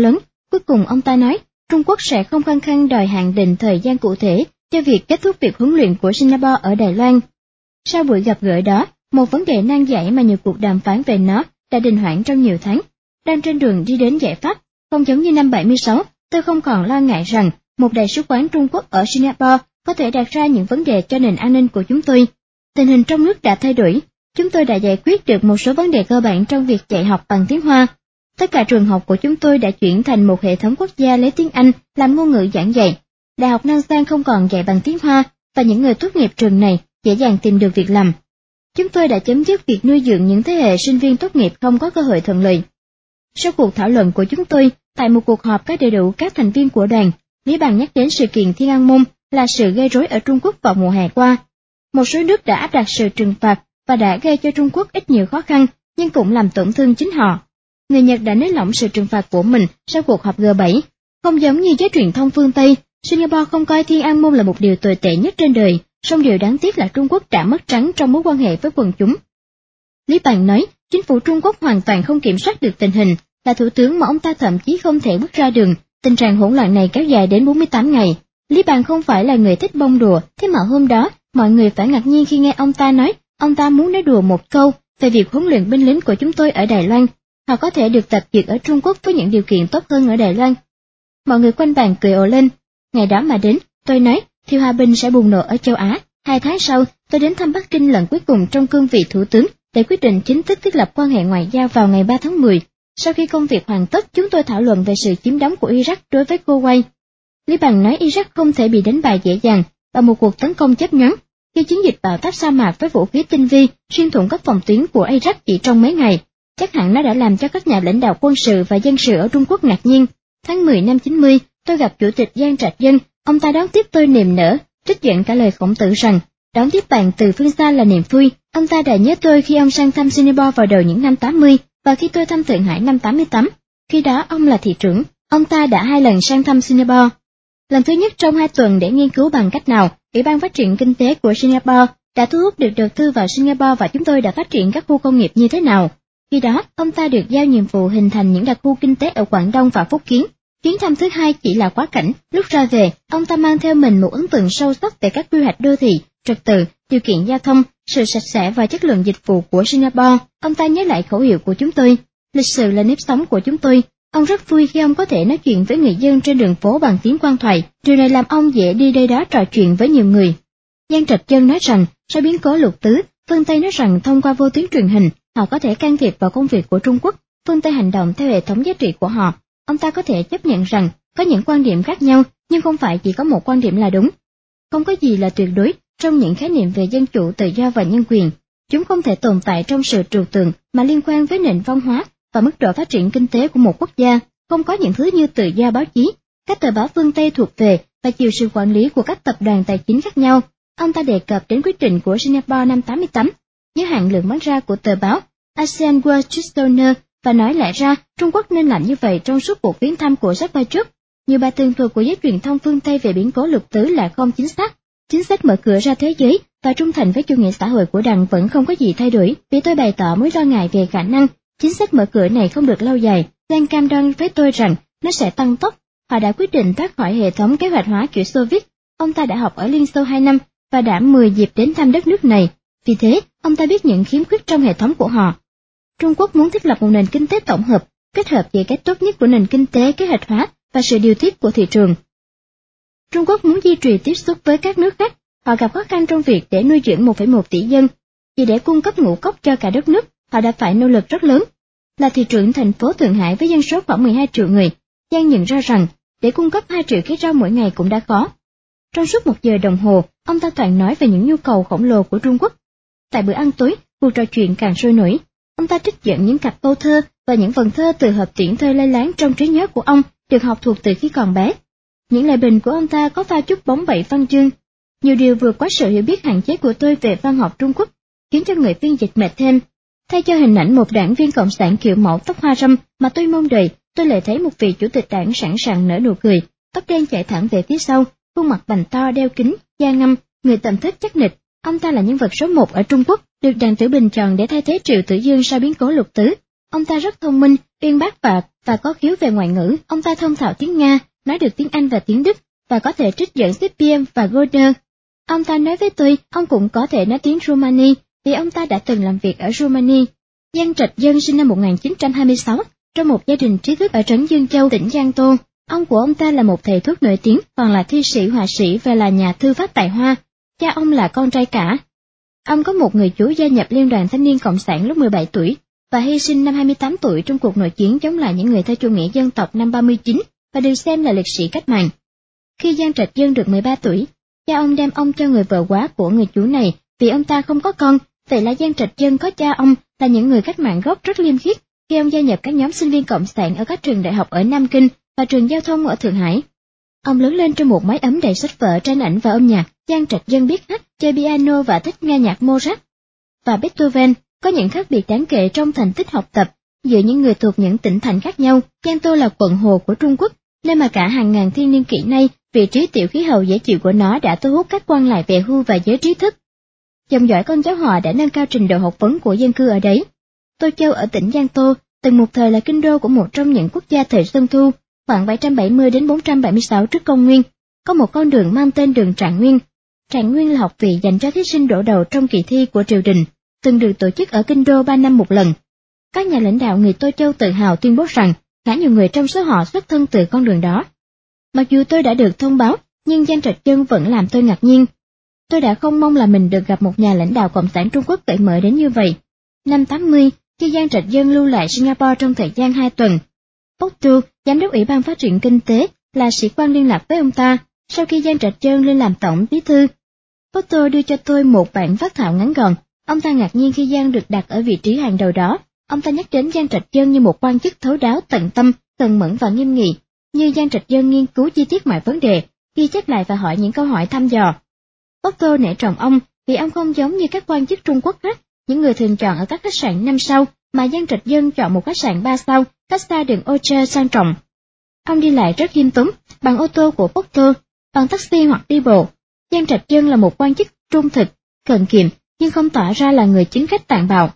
Cuối cùng ông ta nói, Trung Quốc sẽ không khăng khăng đòi hạn định thời gian cụ thể cho việc kết thúc việc huấn luyện của Singapore ở Đài Loan. Sau buổi gặp gỡ đó, một vấn đề nan giải mà nhiều cuộc đàm phán về nó đã đình hoãn trong nhiều tháng, đang trên đường đi đến giải pháp. Không giống như năm bảy mươi sáu, tôi không còn lo ngại rằng một đại sứ quán Trung Quốc ở Singapore có thể đặt ra những vấn đề cho nền an ninh của chúng tôi. Tình hình trong nước đã thay đổi, chúng tôi đã giải quyết được một số vấn đề cơ bản trong việc dạy học bằng tiếng Hoa. Tất cả trường học của chúng tôi đã chuyển thành một hệ thống quốc gia lấy tiếng Anh làm ngôn ngữ giảng dạy. Đại học Nam Giang không còn dạy bằng tiếng Hoa, và những người tốt nghiệp trường này dễ dàng tìm được việc làm. Chúng tôi đã chấm dứt việc nuôi dưỡng những thế hệ sinh viên tốt nghiệp không có cơ hội thuận lợi. Sau cuộc thảo luận của chúng tôi, tại một cuộc họp có đầy đủ các thành viên của đoàn, Lý Bằng nhắc đến sự kiện Thiên An Môn là sự gây rối ở Trung Quốc vào mùa hè qua. Một số nước đã áp đặt sự trừng phạt và đã gây cho Trung Quốc ít nhiều khó khăn, nhưng cũng làm tổn thương chính họ. Người Nhật đã nới lỏng sự trừng phạt của mình sau cuộc họp G bảy. Không giống như giới truyền thông phương Tây, Singapore không coi Thiên An Môn là một điều tồi tệ nhất trên đời, song điều đáng tiếc là Trung Quốc đã mất trắng trong mối quan hệ với quần chúng. Lý Bằng nói, chính phủ Trung Quốc hoàn toàn không kiểm soát được tình hình, là thủ tướng mà ông ta thậm chí không thể bước ra đường. Tình trạng hỗn loạn này kéo dài đến bốn mươi tám ngày. Lý Bằng không phải là người thích bông đùa, thế mà hôm đó, mọi người phải ngạc nhiên khi nghe ông ta nói, ông ta muốn nói đùa một câu về việc huấn luyện binh lính của chúng tôi ở Đài Loan. Họ có thể được tập dượt ở Trung Quốc với những điều kiện tốt hơn ở Đài Loan. Mọi người quanh bàn cười ồ lên. Ngày đó mà đến, tôi nói, Thiệu Hòa Bình sẽ bùng nổ ở châu Á. Hai tháng sau, tôi đến thăm Bắc Kinh lần cuối cùng trong cương vị thủ tướng để quyết định chính thức thiết lập quan hệ ngoại giao vào ngày ba tháng mười. Sau khi công việc hoàn tất, chúng tôi thảo luận về sự chiếm đóng của Iraq đối với Kuwait. Lý Bằng nói Iraq không thể bị đánh bại dễ dàng bằng một cuộc tấn công chớp nhoáng. Khi chiến dịch bạo táp sa mạc với vũ khí tinh vi xuyên thủng các phòng tuyến của Iraq chỉ trong mấy ngày, chắc hẳn nó đã làm cho các nhà lãnh đạo quân sự và dân sự ở Trung Quốc ngạc nhiên. Tháng mười năm chín mươi, tôi gặp Chủ tịch Giang Trạch Dân, ông ta đón tiếp tôi niềm nở, trích dẫn cả lời Khổng Tử rằng, đón tiếp bạn từ phương xa là niềm vui. Ông ta đã nhớ tôi khi ông sang thăm Singapore vào đầu những năm tám mươi, và khi tôi thăm Thượng Hải năm tám mươi tám. Khi đó ông là thị trưởng, ông ta đã hai lần sang thăm Singapore. Lần thứ nhất trong hai tuần để nghiên cứu bằng cách nào Ủy ban Phát triển Kinh tế của Singapore đã thu hút được đầu tư vào Singapore và chúng tôi đã phát triển các khu công nghiệp như thế nào. Khi đó, ông ta được giao nhiệm vụ hình thành những đặc khu kinh tế ở Quảng Đông và Phúc Kiến. Chuyến thăm thứ hai chỉ là quá cảnh, lúc ra về, ông ta mang theo mình một ấn tượng sâu sắc về các quy hoạch đô thị, trật tự, điều kiện giao thông, sự sạch sẽ và chất lượng dịch vụ của Singapore. Ông ta nhớ lại khẩu hiệu của chúng tôi, lịch sử là nếp sống của chúng tôi. Ông rất vui khi ông có thể nói chuyện với người dân trên đường phố bằng tiếng quan thoại, điều này làm ông dễ đi đây đó trò chuyện với nhiều người. Giang Trạch Dân nói rằng, sau biến cố Lục Tứ, phương Tây nói rằng thông qua vô tuyến truyền hình, họ có thể can thiệp vào công việc của Trung Quốc, phương Tây hành động theo hệ thống giá trị của họ. Ông ta có thể chấp nhận rằng, có những quan điểm khác nhau, nhưng không phải chỉ có một quan điểm là đúng. Không có gì là tuyệt đối trong những khái niệm về dân chủ, tự do và nhân quyền. Chúng không thể tồn tại trong sự trừu tượng mà liên quan với nền văn hóa và mức độ phát triển kinh tế của một quốc gia. Không có những thứ như tự do báo chí, các tờ báo phương Tây thuộc về và chịu sự quản lý của các tập đoàn tài chính khác nhau. Ông ta đề cập đến quyết định của Singapore năm tám mươi tám, giới hạn lượng bán ra của tờ báo ASEAN World Trade và nói lại ra Trung Quốc nên làm như vậy trong suốt cuộc viếng thăm của Jack trước. Nhiều bài tường thuật của giới truyền thông phương Tây về biến cố Lục Tứ là không chính xác. Chính sách mở cửa ra thế giới và trung thành với chủ nghĩa xã hội của Đảng vẫn không có gì thay đổi, vì tôi bày tỏ mối lo ngại về khả năng chính sách mở cửa này không được lâu dài. Giang cam đoan với tôi rằng nó sẽ tăng tốc. Họ đã quyết định thoát khỏi hệ thống kế hoạch hóa kiểu Xô Viết. Ông ta đã học ở Liên Xô hai năm và đã mười dịp đến thăm đất nước này. Vì thế, ông ta biết những khiếm khuyết trong hệ thống của họ. Trung Quốc muốn thiết lập một nền kinh tế tổng hợp, kết hợp giữa cách tốt nhất của nền kinh tế kế hoạch hóa và sự điều tiết của thị trường. Trung Quốc muốn duy trì tiếp xúc với các nước khác. Họ gặp khó khăn trong việc để nuôi dưỡng một phẩy một tỷ dân. Vì để cung cấp ngũ cốc cho cả đất nước, họ đã phải nỗ lực rất lớn. Là thị trưởng thành phố Thượng Hải với dân số khoảng mười hai triệu người, Giang nhận ra rằng để cung cấp hai triệu ký rau mỗi ngày cũng đã khó. Trong suốt một giờ đồng hồ, ông ta toàn nói về những nhu cầu khổng lồ của Trung Quốc. Tại bữa ăn tối, cuộc trò chuyện càng sôi nổi. Ông ta trích dẫn những cặp câu thơ và những vần thơ từ hợp tiễn thơ lây láng trong trí nhớ của ông, được học thuộc từ khi còn bé. Những lời bình của ông ta có pha chút bóng bẩy văn chương. Nhiều điều vượt quá sự hiểu biết hạn chế của tôi về văn học Trung Quốc, khiến cho người phiên dịch mệt thêm. Thay cho hình ảnh một đảng viên cộng sản kiểu mẫu tóc hoa râm mà tôi mong đợi, tôi lại thấy một vị chủ tịch đảng sẵn sàng nở nụ cười, tóc đen chạy thẳng về phía sau, khuôn mặt bành to đeo kính, da ngăm, người tầm thước chắc nịch. Ông ta là nhân vật số một ở Trung Quốc, được Đặng Tử Bình chọn để thay thế Triệu Tử Dương sau biến cố Lục Tứ. Ông ta rất thông minh, uyên bác và và có khiếu về ngoại ngữ. Ông ta thông thạo tiếng Nga, nói được tiếng Anh và tiếng Đức, và có thể trích dẫn Shakespeare và Goethe. Ông ta nói với tôi, ông cũng có thể nói tiếng Rumani, vì ông ta đã từng làm việc ở Rumani. Giang Trạch Dân sinh năm một nghìn chín trăm hai mươi sáu, trong một gia đình trí thức ở trấn Dương Châu, tỉnh Giang Tô. Ông của ông ta là một thầy thuốc nổi tiếng, còn là thi sĩ, họa sĩ và là nhà thư pháp tài hoa. Cha ông là con trai cả. Ông có một người chú gia nhập Liên đoàn Thanh niên Cộng sản lúc mười bảy tuổi, và hy sinh năm hai mươi tám tuổi trong cuộc nội chiến chống lại những người theo chủ nghĩa dân tộc năm ba mươi chín, và được xem là liệt sĩ cách mạng. Khi Giang Trạch Dân được mười ba tuổi, cha ông đem ông cho người vợ quá của người chú này vì ông ta không có con. Vậy là Giang Trạch Dân có cha ông là những người cách mạng gốc rất liêm khiết khi ông gia nhập các nhóm sinh viên cộng sản ở các trường đại học ở Nam Kinh và trường giao thông ở Thượng Hải. Ông lớn lên trong một mái ấm đầy sách vở, tranh ảnh và âm nhạc. Giang Trạch Dân biết hát, chơi piano và thích nghe nhạc Mozart và Beethoven. Có những khác biệt đáng kể trong thành tích học tập giữa những người thuộc những tỉnh thành khác nhau. Giang Tô là quận hồ của Trung Quốc, nơi mà cả hàng ngàn thiên niên kỷ nay, vị trí tiểu khí hậu dễ chịu của nó đã thu hút các quan lại về hưu và giới trí thức. Dòng dõi con cháu họ đã nâng cao trình độ học vấn của dân cư ở đấy. Tô Châu ở tỉnh Giang Tô từng một thời là kinh đô của một trong những quốc gia thời Xuân Thu. Khoảng bảy trăm bảy mươi đến bốn trăm bảy mươi sáu trước công nguyên, có một con đường mang tên đường Trạng Nguyên. Trạng Nguyên là học vị dành cho thí sinh đỗ đầu trong kỳ thi của triều đình, từng được tổ chức ở kinh đô ba năm một lần. Các nhà lãnh đạo người Tô Châu tự hào tuyên bố rằng khá nhiều người trong số họ xuất thân từ con đường đó. Mặc dù tôi đã được thông báo, nhưng Giang Trạch Dân vẫn làm tôi ngạc nhiên. Tôi đã không mong là mình được gặp một nhà lãnh đạo Cộng sản Trung Quốc cởi mở đến như vậy. Năm tám mươi, khi Giang Trạch Dân lưu lại Singapore trong thời gian hai tuần, Otto, giám đốc Ủy ban Phát triển Kinh tế, là sĩ quan liên lạc với ông ta. Sau khi Giang Trạch Dân lên làm tổng bí thư, Otto đưa cho tôi một bản phác thảo ngắn gọn. Ông ta ngạc nhiên khi Giang được đặt ở vị trí hàng đầu đó. Ông ta nhắc đến Giang Trạch Dân như một quan chức thấu đáo, tận tâm, cần mẫn và nghiêm nghị. Như Giang Trạch Dân nghiên cứu chi tiết mọi vấn đề, ghi chép lại và hỏi những câu hỏi thăm dò. Otto nể trọng ông vì ông không giống như các quan chức Trung Quốc khác, những người thường chọn ở các khách sạn năm sao, mà Giang Trạch Dân chọn một khách sạn ba sao, cách xa đường ô trơ sang trọng. Ông đi lại rất khiêm tốn, bằng ô tô của Otto, bằng taxi hoặc đi bộ. Giang Trạch Dân là một quan chức trung thực, cần kiệm, nhưng không tỏ ra là người chính khách tàn bạo.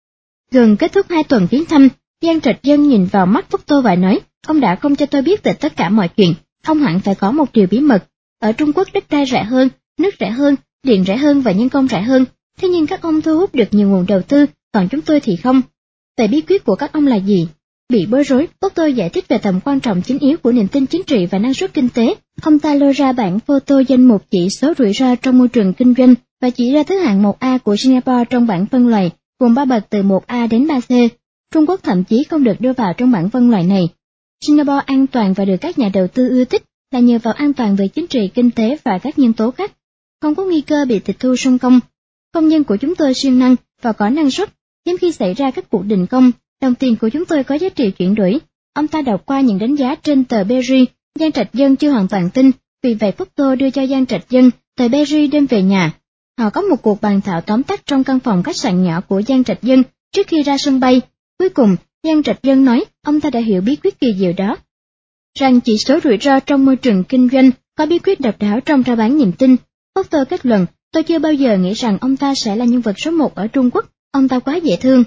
Gần kết thúc hai tuần viếng thăm, Giang Trạch Dân nhìn vào mắt Otto và nói, ông đã không cho tôi biết về tất cả mọi chuyện, ông hẳn phải có một điều bí mật. Ở Trung Quốc đất đai rẻ hơn, nước rẻ hơn, điện rẻ hơn và nhân công rẻ hơn, thế nhưng các ông thu hút được nhiều nguồn đầu tư, còn chúng tôi thì không. Vậy bí quyết của các ông là gì? Bị bối rối, Otto giải thích về tầm quan trọng chính yếu của niềm tin chính trị và năng suất kinh tế. Ông ta lôi ra bản photo danh mục chỉ số rủi ro trong môi trường kinh doanh và chỉ ra thứ hạng một A của Singapore trong bảng phân loại, gồm ba bậc từ một A đến ba C. Trung Quốc thậm chí không được đưa vào trong bảng phân loại này. Singapore an toàn và được các nhà đầu tư ưa thích là nhờ vào an toàn về chính trị, kinh tế và các nhân tố khác. Không có nguy cơ bị tịch thu sung công. Công nhân của chúng tôi siêng năng và có năng suất, hiếm khi xảy ra các cuộc đình công. Đồng tiền của chúng tôi có giá trị chuyển đổi. Ông ta đọc qua những đánh giá trên tờ Berry, Giang Trạch Dân chưa hoàn toàn tin, vì vậy Otto đưa cho Giang Trạch Dân tờ Berry đem về nhà. Họ có một cuộc bàn thảo tóm tắt trong căn phòng khách sạn nhỏ của Giang Trạch Dân trước khi ra sân bay. Cuối cùng, Giang Trạch Dân nói ông ta đã hiểu bí quyết kỳ diệu đó, rằng chỉ số rủi ro trong môi trường kinh doanh có bí quyết độc đáo trong rao bán niềm tin. Otto kết luận, tôi chưa bao giờ nghĩ rằng ông ta sẽ là nhân vật số một ở Trung Quốc, ông ta quá dễ thương.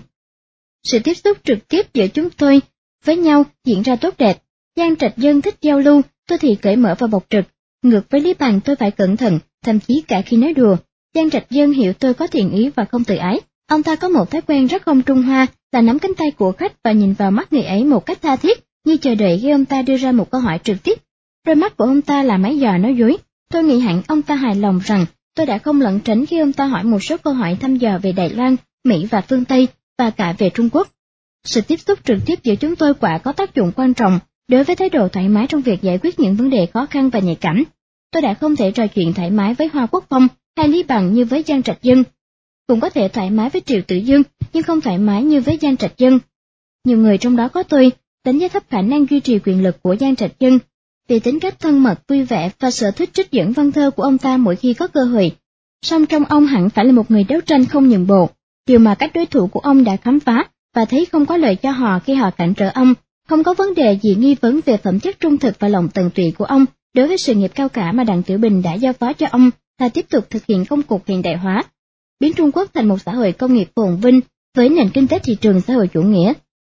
Sự tiếp xúc trực tiếp giữa chúng tôi với nhau diễn ra tốt đẹp. Giang Trạch Dân thích giao lưu, tôi thì cởi mở và bộc trực. Ngược với Lý Bằng, tôi phải cẩn thận, thậm chí cả khi nói đùa. Giang Trạch Dân hiểu tôi có thiện ý và không tự ái. Ông ta có một thói quen rất không Trung Hoa là nắm cánh tay của khách và nhìn vào mắt người ấy một cách tha thiết, như chờ đợi khi ông ta đưa ra một câu hỏi trực tiếp. Đôi mắt của ông ta là máy dò nói dối. Tôi nghĩ hẳn ông ta hài lòng rằng tôi đã không lẩn tránh khi ông ta hỏi một số câu hỏi thăm dò về Đài Loan, Mỹ và phương Tây, và cả về Trung Quốc. Sự tiếp xúc trực tiếp giữa chúng tôi quả có tác dụng quan trọng đối với thái độ thoải mái trong việc giải quyết những vấn đề khó khăn và nhạy cảm. Tôi đã không thể trò chuyện thoải mái với Hoa Quốc Phong hay Lý Bằng như với Giang Trạch Dân. Cũng có thể thoải mái với Triệu Tử Dương, nhưng không thoải mái như với Giang Trạch Dân. Nhiều người trong đó có tôi đánh giá thấp khả năng duy trì quyền lực của Giang Trạch Dân, vì tính cách thân mật, vui vẻ và sở thích trích dẫn văn thơ của ông ta mỗi khi có cơ hội. Song trong ông hẳn phải là một người đấu tranh không nhượng bộ, điều mà các đối thủ của ông đã khám phá và thấy không có lợi cho họ khi họ cản trở ông. Không có vấn đề gì nghi vấn về phẩm chất trung thực và lòng tận tụy của ông đối với sự nghiệp cao cả mà Đặng Tiểu Bình đã giao phó cho ông là tiếp tục thực hiện công cuộc hiện đại hóa, biến Trung Quốc thành một xã hội công nghiệp phồn vinh với nền kinh tế thị trường xã hội chủ nghĩa.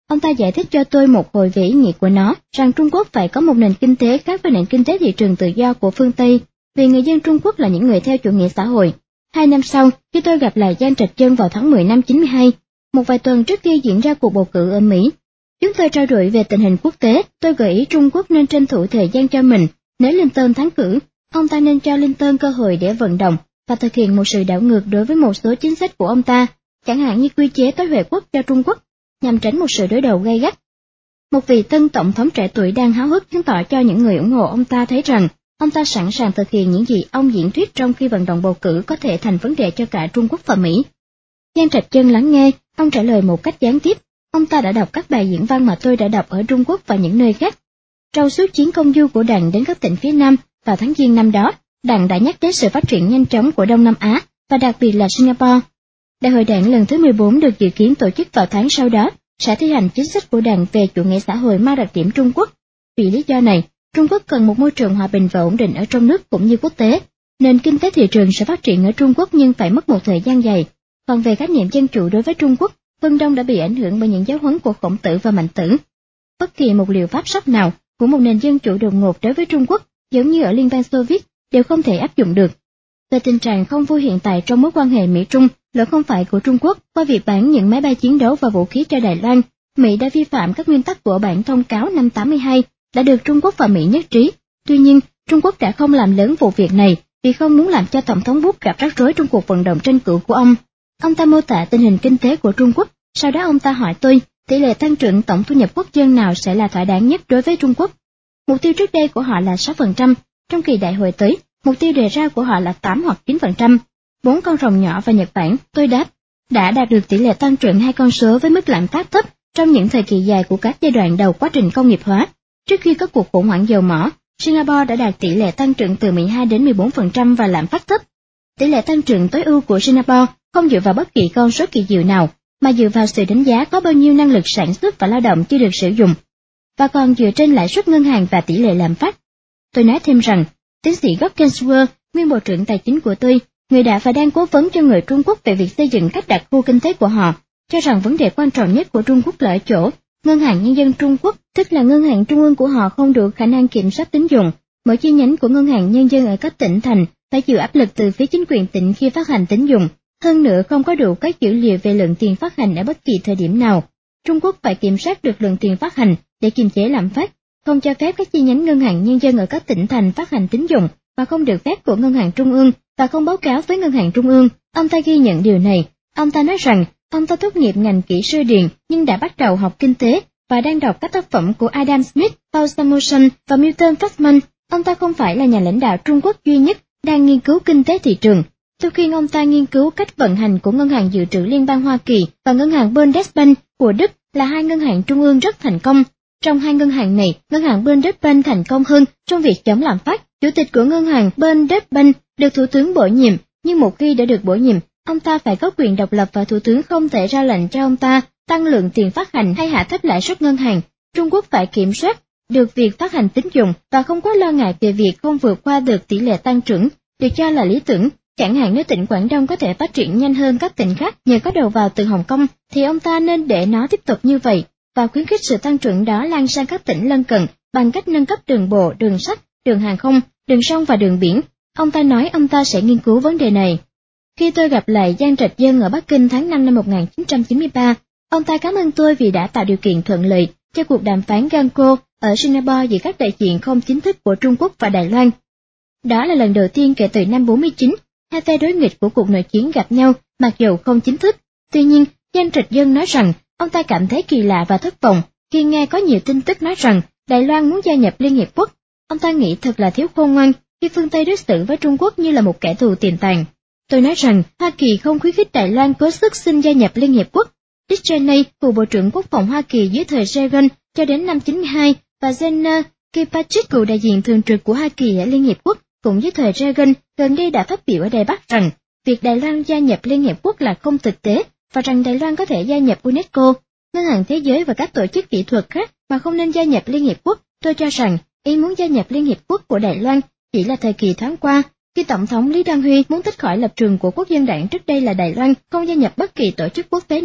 Ông ta giải thích cho tôi một hồi về ý nghĩa của nó, rằng Trung Quốc phải có một nền kinh tế khác với nền kinh tế thị trường tự do của phương Tây, vì người dân Trung Quốc là những người theo chủ nghĩa xã hội. Hai năm sau, khi tôi gặp lại Giang Trạch Dân vào tháng mười năm chín mươi hai, một vài tuần trước khi diễn ra cuộc bầu cử ở Mỹ, chúng tôi trao đổi về tình hình quốc tế. Tôi gợi ý Trung Quốc nên tranh thủ thời gian cho mình. Nếu Clinton thắng cử, ông ta nên cho Clinton cơ hội để vận động và thực hiện một sự đảo ngược đối với một số chính sách của ông ta, chẳng hạn như quy chế tối huệ quốc cho Trung Quốc, nhằm tránh một sự đối đầu gay gắt. Một vị tân tổng thống trẻ tuổi đang háo hức chứng tỏ cho những người ủng hộ ông ta thấy rằng ông ta sẵn sàng thực hiện những gì ông diễn thuyết trong khi vận động bầu cử có thể thành vấn đề cho cả Trung Quốc và Mỹ. Giang Trạch Dân lắng nghe, ông trả lời một cách gián tiếp. Ông ta đã đọc các bài diễn văn mà tôi đã đọc ở Trung Quốc và những nơi khác. Trong suốt chuyến công du của Đảng đến các tỉnh phía Nam vào tháng Giêng năm đó, Đảng đã nhắc đến sự phát triển nhanh chóng của Đông Nam Á và đặc biệt là Singapore. Đại hội Đảng lần thứ mười bốn được dự kiến tổ chức vào tháng sau đó, sẽ thi hành chính sách của Đảng về chủ nghĩa xã hội mang đặc điểm Trung Quốc. Vì lý do này, Trung Quốc cần một môi trường hòa bình và ổn định ở trong nước cũng như quốc tế. Nền kinh tế thị trường sẽ phát triển ở Trung Quốc nhưng phải mất một thời gian dài. Còn về khái niệm dân chủ đối với Trung Quốc, phương Đông đã bị ảnh hưởng bởi những giáo huấn của Khổng Tử và Mạnh Tử. Bất kỳ một liệu pháp sốc nào của một nền dân chủ đột ngột đối với Trung Quốc, giống như ở Liên bang Xô Viết, đều không thể áp dụng được. Về tình trạng không vui hiện tại trong mối quan hệ Mỹ-Trung, lỗi không phải của Trung Quốc qua việc bán những máy bay chiến đấu và vũ khí cho Đài Loan. Mỹ đã vi phạm các nguyên tắc của bản thông cáo năm tám mươi hai, đã được Trung Quốc và Mỹ nhất trí. Tuy nhiên, Trung Quốc đã không làm lớn vụ việc này vì không muốn làm cho Tổng thống Bush gặp rắc rối trong cuộc vận động tranh cử của ông. Ông ta mô tả tình hình kinh tế của Trung Quốc, sau đó ông ta hỏi tôi, tỷ lệ tăng trưởng tổng thu nhập quốc dân nào sẽ là thỏa đáng nhất đối với Trung Quốc. Mục tiêu trước đây của họ là sáu phần trăm, trong kỳ đại hội tới, mục tiêu đề ra của họ là tám hoặc chín phần trăm. Bốn con rồng nhỏ và Nhật Bản, tôi đáp, đã đạt được tỷ lệ tăng trưởng hai con số với mức lạm phát thấp trong những thời kỳ dài của các giai đoạn đầu quá trình công nghiệp hóa. Trước khi có cuộc khủng hoảng dầu mỏ, Singapore đã đạt tỷ lệ tăng trưởng từ mười hai đến mười bốn phần trăm và lạm phát thấp. Tỷ lệ tăng trưởng tối ưu của Singapore không dựa vào bất kỳ con số kỳ diệu nào, mà dựa vào sự đánh giá có bao nhiêu năng lực sản xuất và lao động chưa được sử dụng, và còn dựa trên lãi suất ngân hàng và tỷ lệ lạm phát. Tôi nói thêm rằng, tiến sĩ Gokenswer, nguyên bộ trưởng tài chính của tôi, người đã và đang cố vấn cho người Trung Quốc về việc xây dựng các đặc khu kinh tế của họ, cho rằng vấn đề quan trọng nhất của Trung Quốc là ở chỗ Ngân hàng Nhân dân Trung Quốc, tức là ngân hàng trung ương của họ không đủ khả năng kiểm soát tín dụng. Mỗi chi nhánh của Ngân hàng Nhân dân ở các tỉnh thành phải chịu áp lực từ phía chính quyền tỉnh khi phát hành tín dụng, hơn nữa không có đủ các dữ liệu về lượng tiền phát hành ở bất kỳ thời điểm nào. Trung Quốc phải kiểm soát được lượng tiền phát hành để kiềm chế lạm phát, không cho phép các chi nhánh Ngân hàng Nhân dân ở các tỉnh thành phát hành tín dụng và không được phép của Ngân hàng Trung ương và không báo cáo với Ngân hàng Trung ương. Ông ta ghi nhận điều này. Ông ta nói rằng ông ta tốt nghiệp ngành kỹ sư điện nhưng đã bắt đầu học kinh tế và đang đọc các tác phẩm của Adam Smith, Paul Samuelson và Milton Friedman. Ông ta không phải là nhà lãnh đạo Trung Quốc duy nhất đang nghiên cứu kinh tế thị trường. Tôi khuyên ông ta nghiên cứu cách vận hành của Ngân hàng Dự trữ Liên bang Hoa Kỳ và Ngân hàng Bundesbank của Đức là hai ngân hàng trung ương rất thành công. Trong hai ngân hàng này, Ngân hàng Bundesbank thành công hơn trong việc chống lạm phát. Chủ tịch của Ngân hàng Bundesbank được Thủ tướng bổ nhiệm, nhưng một khi đã được bổ nhiệm, ông ta phải có quyền độc lập và Thủ tướng không thể ra lệnh cho ông ta tăng lượng tiền phát hành hay hạ thấp lãi suất ngân hàng. Trung Quốc phải kiểm soát được việc phát hành tín dụng và không có lo ngại về việc không vượt qua được tỷ lệ tăng trưởng, được cho là lý tưởng. Chẳng hạn nếu tỉnh Quảng Đông có thể phát triển nhanh hơn các tỉnh khác nhờ có đầu vào từ Hồng Kông, thì ông ta nên để nó tiếp tục như vậy và khuyến khích sự tăng trưởng đó lan sang các tỉnh lân cận bằng cách nâng cấp đường bộ, đường sắt, đường hàng không, đường sông và đường biển. Ông ta nói ông ta sẽ nghiên cứu vấn đề này. Khi tôi gặp lại Giang Trạch Dân ở Bắc Kinh tháng năm năm một nghìn chín trăm chín mươi ba, ông ta cảm ơn tôi vì đã tạo điều kiện thuận lợi cho cuộc đàm phán Ganco ở Singapore giữa các đại diện không chính thức của Trung Quốc và Đài Loan. Đó là lần đầu tiên kể từ năm bốn mươi chín, hai phe đối nghịch của cuộc nội chiến gặp nhau, mặc dù không chính thức. Tuy nhiên, Giang Trạch Dân nói rằng ông ta cảm thấy kỳ lạ và thất vọng khi nghe có nhiều tin tức nói rằng Đài Loan muốn gia nhập Liên Hiệp Quốc. Ông ta nghĩ thật là thiếu khôn ngoan khi phương Tây đối xử với Trung Quốc như là một kẻ thù tiềm tàng. Tôi nói rằng Hoa Kỳ không khuyến khích Đài Loan cố sức xin gia nhập Liên Hiệp Quốc. Dick Cheney, cựu Bộ trưởng Quốc phòng Hoa Kỳ dưới thời Reagan cho đến năm chín mươi hai, và Jenna Kilpatrick, cựu đại diện thường trực của Hoa Kỳ ở Liên Hiệp Quốc, cũng dưới thời Reagan, gần đây đã phát biểu ở Đài Bắc rằng việc Đài Loan gia nhập Liên Hiệp Quốc là không thực tế và rằng Đài Loan có thể gia nhập UNESCO, Ngân hàng Thế giới và các tổ chức kỹ thuật khác mà không nên gia nhập Liên Hiệp Quốc. Tôi cho rằng ý muốn gia nhập Liên Hiệp Quốc của Đài Loan chỉ là thời kỳ thoáng qua, khi Tổng thống Lý Đăng Huy muốn tách khỏi lập trường của Quốc dân đảng trước đây là Đài Loan không gia nhập bất kỳ tổ chức quốc tế nào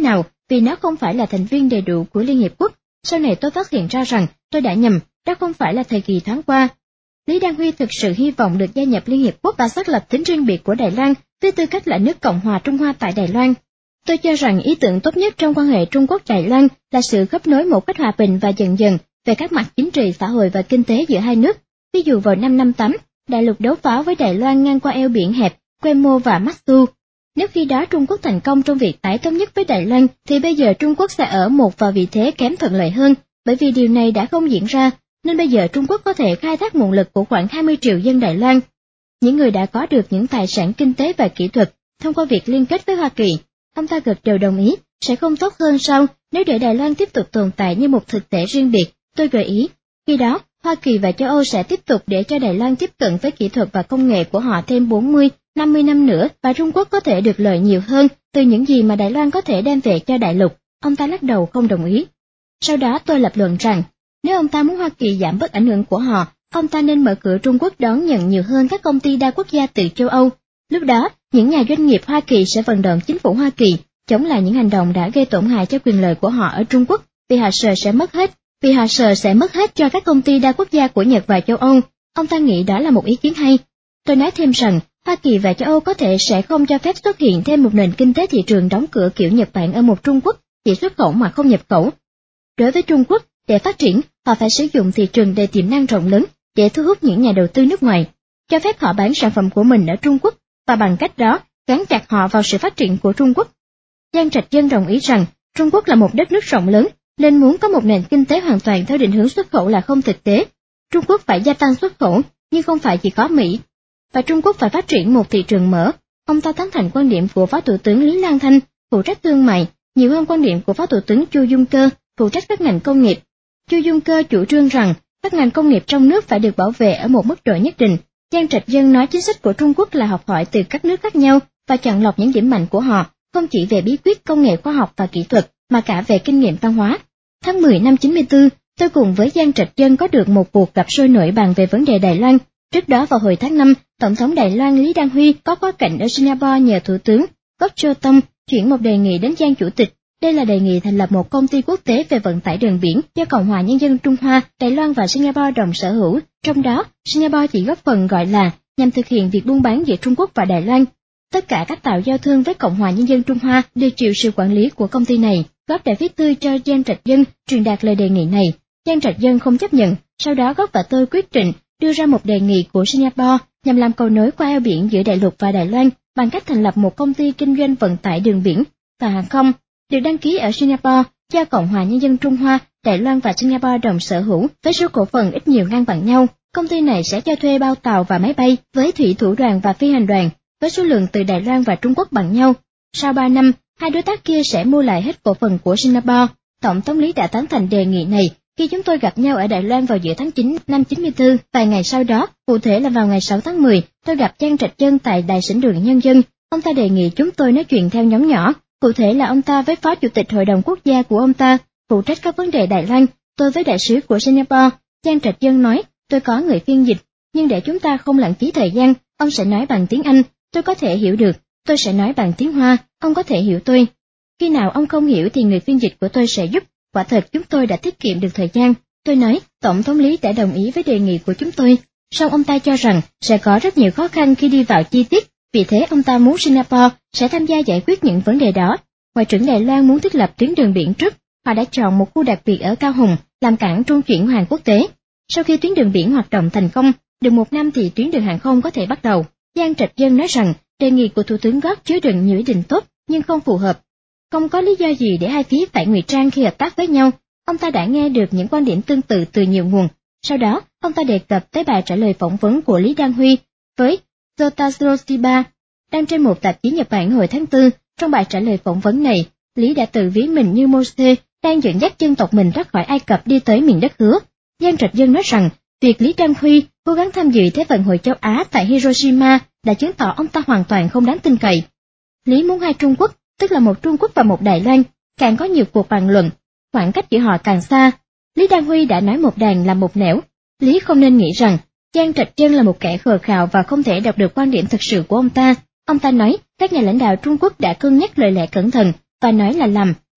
vì nó không phải là thành viên đầy đủ của Liên Hiệp Quốc. Sau này tôi phát hiện ra rằng tôi đã nhầm, đó không phải là thời kỳ thoáng qua. Lý Đăng Huy thực sự hy vọng được gia nhập Liên Hiệp Quốc và xác lập tính riêng biệt của Đài Loan với tư cách là nước Cộng hòa Trung Hoa tại Đài Loan. Tôi cho rằng ý tưởng tốt nhất trong quan hệ Trung Quốc-Đài Loan là sự khớp nối một cách hòa bình và dần dần về các mặt chính trị, xã hội và kinh tế giữa hai nước. Ví dụ vào năm năm tám, đại lục đấu phá với Đài Loan ngang qua eo biển hẹp, Quemo và Matsu. Nếu khi đó Trung Quốc thành công trong việc tái thống nhất với Đài Loan, thì bây giờ Trung Quốc sẽ ở một vào vị thế kém thuận lợi hơn, bởi vì điều này đã không diễn ra, nên bây giờ Trung Quốc có thể khai thác nguồn lực của khoảng hai mươi triệu dân Đài Loan. Những người đã có được những tài sản kinh tế và kỹ thuật thông qua việc liên kết với Hoa Kỳ. Ông ta gật đầu đồng ý, sẽ không tốt hơn sao nếu để Đài Loan tiếp tục tồn tại như một thực thể riêng biệt, tôi gợi ý. Khi đó, Hoa Kỳ và châu Âu sẽ tiếp tục để cho Đài Loan tiếp cận với kỹ thuật và công nghệ của họ thêm bốn mươi, năm mươi năm nữa và Trung Quốc có thể được lợi nhiều hơn từ những gì mà Đài Loan có thể đem về cho đại lục. Ông ta lắc đầu không đồng ý. Sau đó tôi lập luận rằng, nếu ông ta muốn Hoa Kỳ giảm bớt ảnh hưởng của họ, ông ta nên mở cửa Trung Quốc đón nhận nhiều hơn các công ty đa quốc gia từ châu Âu. Lúc đó, những nhà doanh nghiệp Hoa Kỳ sẽ vận động chính phủ Hoa Kỳ chống lại những hành động đã gây tổn hại cho quyền lợi của họ ở Trung Quốc, vì họ sợ sẽ mất hết, vì họ sợ sẽ mất hết cho các công ty đa quốc gia của Nhật và châu Âu. Ông ta nghĩ đó là một ý kiến hay. Tôi nói thêm rằng, Hoa Kỳ và châu Âu có thể sẽ không cho phép xuất hiện thêm một nền kinh tế thị trường đóng cửa kiểu Nhật Bản ở một Trung Quốc, chỉ xuất khẩu mà không nhập khẩu. Đối với Trung Quốc, để phát triển, họ phải sử dụng thị trường đầy tiềm năng rộng lớn để thu hút những nhà đầu tư nước ngoài, cho phép họ bán sản phẩm của mình ở Trung Quốc, và bằng cách đó, gắn chặt họ vào sự phát triển của Trung Quốc. Giang Trạch Dân đồng ý rằng, Trung Quốc là một đất nước rộng lớn, nên muốn có một nền kinh tế hoàn toàn theo định hướng xuất khẩu là không thực tế. Trung Quốc phải gia tăng xuất khẩu, nhưng không phải chỉ có Mỹ. Và Trung Quốc phải phát triển một thị trường mở. Ông ta tán thành quan điểm của Phó Thủ tướng Lý Lan Thanh, phụ trách thương mại, nhiều hơn quan điểm của Phó Thủ tướng Chu Dung Cơ, phụ trách các ngành công nghiệp. Chu Dung Cơ chủ trương rằng, các ngành công nghiệp trong nước phải được bảo vệ ở một mức độ nhất định. Giang Trạch Dân nói chính sách của Trung Quốc là học hỏi từ các nước khác nhau và chọn lọc những điểm mạnh của họ, không chỉ về bí quyết công nghệ khoa học và kỹ thuật, mà cả về kinh nghiệm văn hóa. Tháng mười năm chín mươi tư, tôi cùng với Giang Trạch Dân có được một cuộc gặp sôi nổi bàn về vấn đề Đài Loan. Trước đó vào hồi tháng năm, Tổng thống Đài Loan Lý Đăng Huy có quá cảnh ở Singapore nhờ Thủ tướng Goh Chok Tong chuyển một đề nghị đến Giang Chủ tịch. Đây là đề nghị thành lập một công ty quốc tế về vận tải đường biển do Cộng hòa Nhân dân Trung Hoa, Đài Loan và Singapore đồng sở hữu, trong đó Singapore chỉ góp phần gọi là nhằm thực hiện việc buôn bán giữa Trung Quốc và Đài Loan. Tất cả các tàu giao thương với Cộng hòa Nhân dân Trung Hoa đều chịu sự quản lý của công ty này. Góp đã viết thư cho Giang Trạch Dân truyền đạt lời đề nghị này. Giang Trạch Dân không chấp nhận, sau đó Góp và tôi quyết định đưa ra một đề nghị của Singapore nhằm làm cầu nối qua eo biển giữa đại lục và Đài Loan bằng cách thành lập một công ty kinh doanh vận tải đường biển và hàng không, được đăng ký ở Singapore do Cộng hòa Nhân dân Trung Hoa, Đài Loan và Singapore đồng sở hữu với số cổ phần ít nhiều ngang bằng nhau. Công ty này sẽ cho thuê bao tàu và máy bay với thủy thủ đoàn và phi hành đoàn với số lượng từ Đài Loan và Trung Quốc bằng nhau. Sau ba năm, hai đối tác kia sẽ mua lại hết cổ phần của Singapore. Tổng thống Lý đã tán thành đề nghị này khi chúng tôi gặp nhau ở Đài Loan vào giữa tháng chín năm chín mươi tư. Vài ngày sau đó, cụ thể là vào ngày sáu tháng mười, tôi gặp Giang Trạch Dân tại Đài Sảnh Đường Nhân dân. Ông ta đề nghị chúng tôi nói chuyện theo nhóm nhỏ. Cụ thể là ông ta với Phó Chủ tịch Hội đồng Quốc gia của ông ta, phụ trách các vấn đề Đài Loan, tôi với đại sứ của Singapore. Giang Trạch Dân nói, tôi có người phiên dịch, nhưng để chúng ta không lãng phí thời gian, ông sẽ nói bằng tiếng Anh, tôi có thể hiểu được, tôi sẽ nói bằng tiếng Hoa, ông có thể hiểu tôi. Khi nào ông không hiểu thì người phiên dịch của tôi sẽ giúp, quả thật chúng tôi đã tiết kiệm được thời gian. Tôi nói, Tổng thống Lý đã đồng ý với đề nghị của chúng tôi, song ông ta cho rằng sẽ có rất nhiều khó khăn khi đi vào chi tiết, vì thế ông ta muốn Singapore sẽ tham gia giải quyết những vấn đề đó. Ngoại trưởng Đài Loan muốn thiết lập tuyến đường biển trước, họ đã chọn một khu đặc biệt ở Cao Hùng làm cảng trung chuyển hàng quốc tế. Sau khi tuyến đường biển hoạt động thành công, được một năm thì tuyến đường hàng không có thể bắt đầu. Giang Trạch Dân nói rằng đề nghị của Thủ tướng Gót chứa đựng nhiều ý định tốt nhưng không phù hợp. Không có lý do gì để hai phía phải ngụy trang khi hợp tác với nhau. Ông ta đã nghe được những quan điểm tương tự từ nhiều nguồn. Sau đó, ông ta đề cập tới bài trả lời phỏng vấn của Lý Đăng Huy với Jotaro Shiba đăng trên một tạp chí Nhật Bản hồi tháng tư. Trong bài trả lời phỏng vấn này, Lý đã tự ví mình như Moses đang dẫn dắt dân tộc mình thoát khỏi Ai Cập đi tới miền đất hứa. Giang Trạch Dân nói rằng việc Lý Đăng Huy cố gắng tham dự Thế vận hội châu Á tại Hiroshima đã chứng tỏ ông ta hoàn toàn không đáng tin cậy. Lý muốn hai Trung Quốc, tức là một Trung Quốc và một Đài Loan, càng có nhiều cuộc bàn luận, khoảng cách giữa họ càng xa. Lý Đăng Huy đã nói một đàn làm một nẻo. Lý không nên nghĩ rằng Giang Trạch Dân là một kẻ khờ khạo và không thể đọc được quan điểm thực sự của ông ta. Ông ta nói các nhà lãnh đạo Trung Quốc đã cân nhắc lời lẽ cẩn thận và nói là lầm,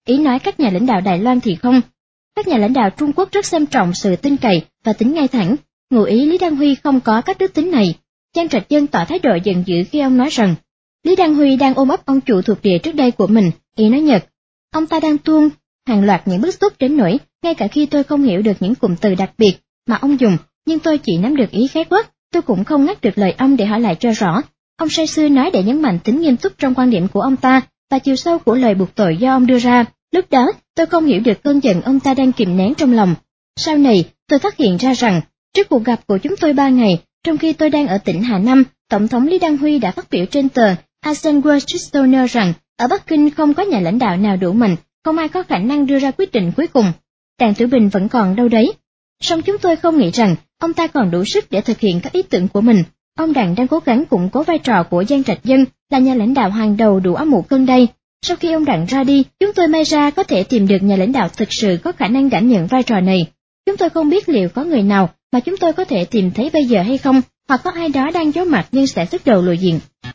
ý nói các nhà lãnh đạo Đài Loan thì không. Các nhà lãnh đạo Trung Quốc rất xem trọng sự tin cậy và tính ngay thẳng, ngụ ý Lý Đăng Huy không có các đức tính này. Giang Trạch Dân tỏ thái độ giận dữ khi ông nói rằng Lý Đăng Huy đang ôm ấp ông chủ thuộc địa trước đây của mình, ý nói Nhật. Ông ta đang tuôn hàng loạt những bức xúc đến nỗi ngay cả khi tôi không hiểu được những cụm từ đặc biệt mà ông dùng, nhưng tôi chỉ nắm được ý khái quát, tôi cũng không ngắt được lời ông để hỏi lại cho rõ. Ông say sưa nói để nhấn mạnh tính nghiêm túc trong quan điểm của ông ta và chiều sâu của lời buộc tội do ông đưa ra. Lúc đó, tôi không hiểu được cơn giận ông ta đang kìm nén trong lòng. Sau này, tôi phát hiện ra rằng, trước cuộc gặp của chúng tôi ba ngày, trong khi tôi đang ở tỉnh Hà Nam, Tổng thống Lý Đăng Huy đã phát biểu trên tờ Asian World Street Journal rằng ở Bắc Kinh không có nhà lãnh đạo nào đủ mạnh, không ai có khả năng đưa ra quyết định cuối cùng. Đảng Tử Bình vẫn còn đâu đấy. Song chúng tôi không nghĩ rằng ông ta còn đủ sức để thực hiện các ý tưởng của mình. Ông Đặng đang cố gắng củng cố vai trò của Giang Trạch Dân là nhà lãnh đạo hàng đầu đủ áp một cân đây. Sau khi ông Đặng ra đi, chúng tôi may ra có thể tìm được nhà lãnh đạo thực sự có khả năng đảm nhận vai trò này. Chúng tôi không biết liệu có người nào mà chúng tôi có thể tìm thấy bây giờ hay không, hoặc có ai đó đang giấu mặt nhưng sẽ xuất đầu lộ diện.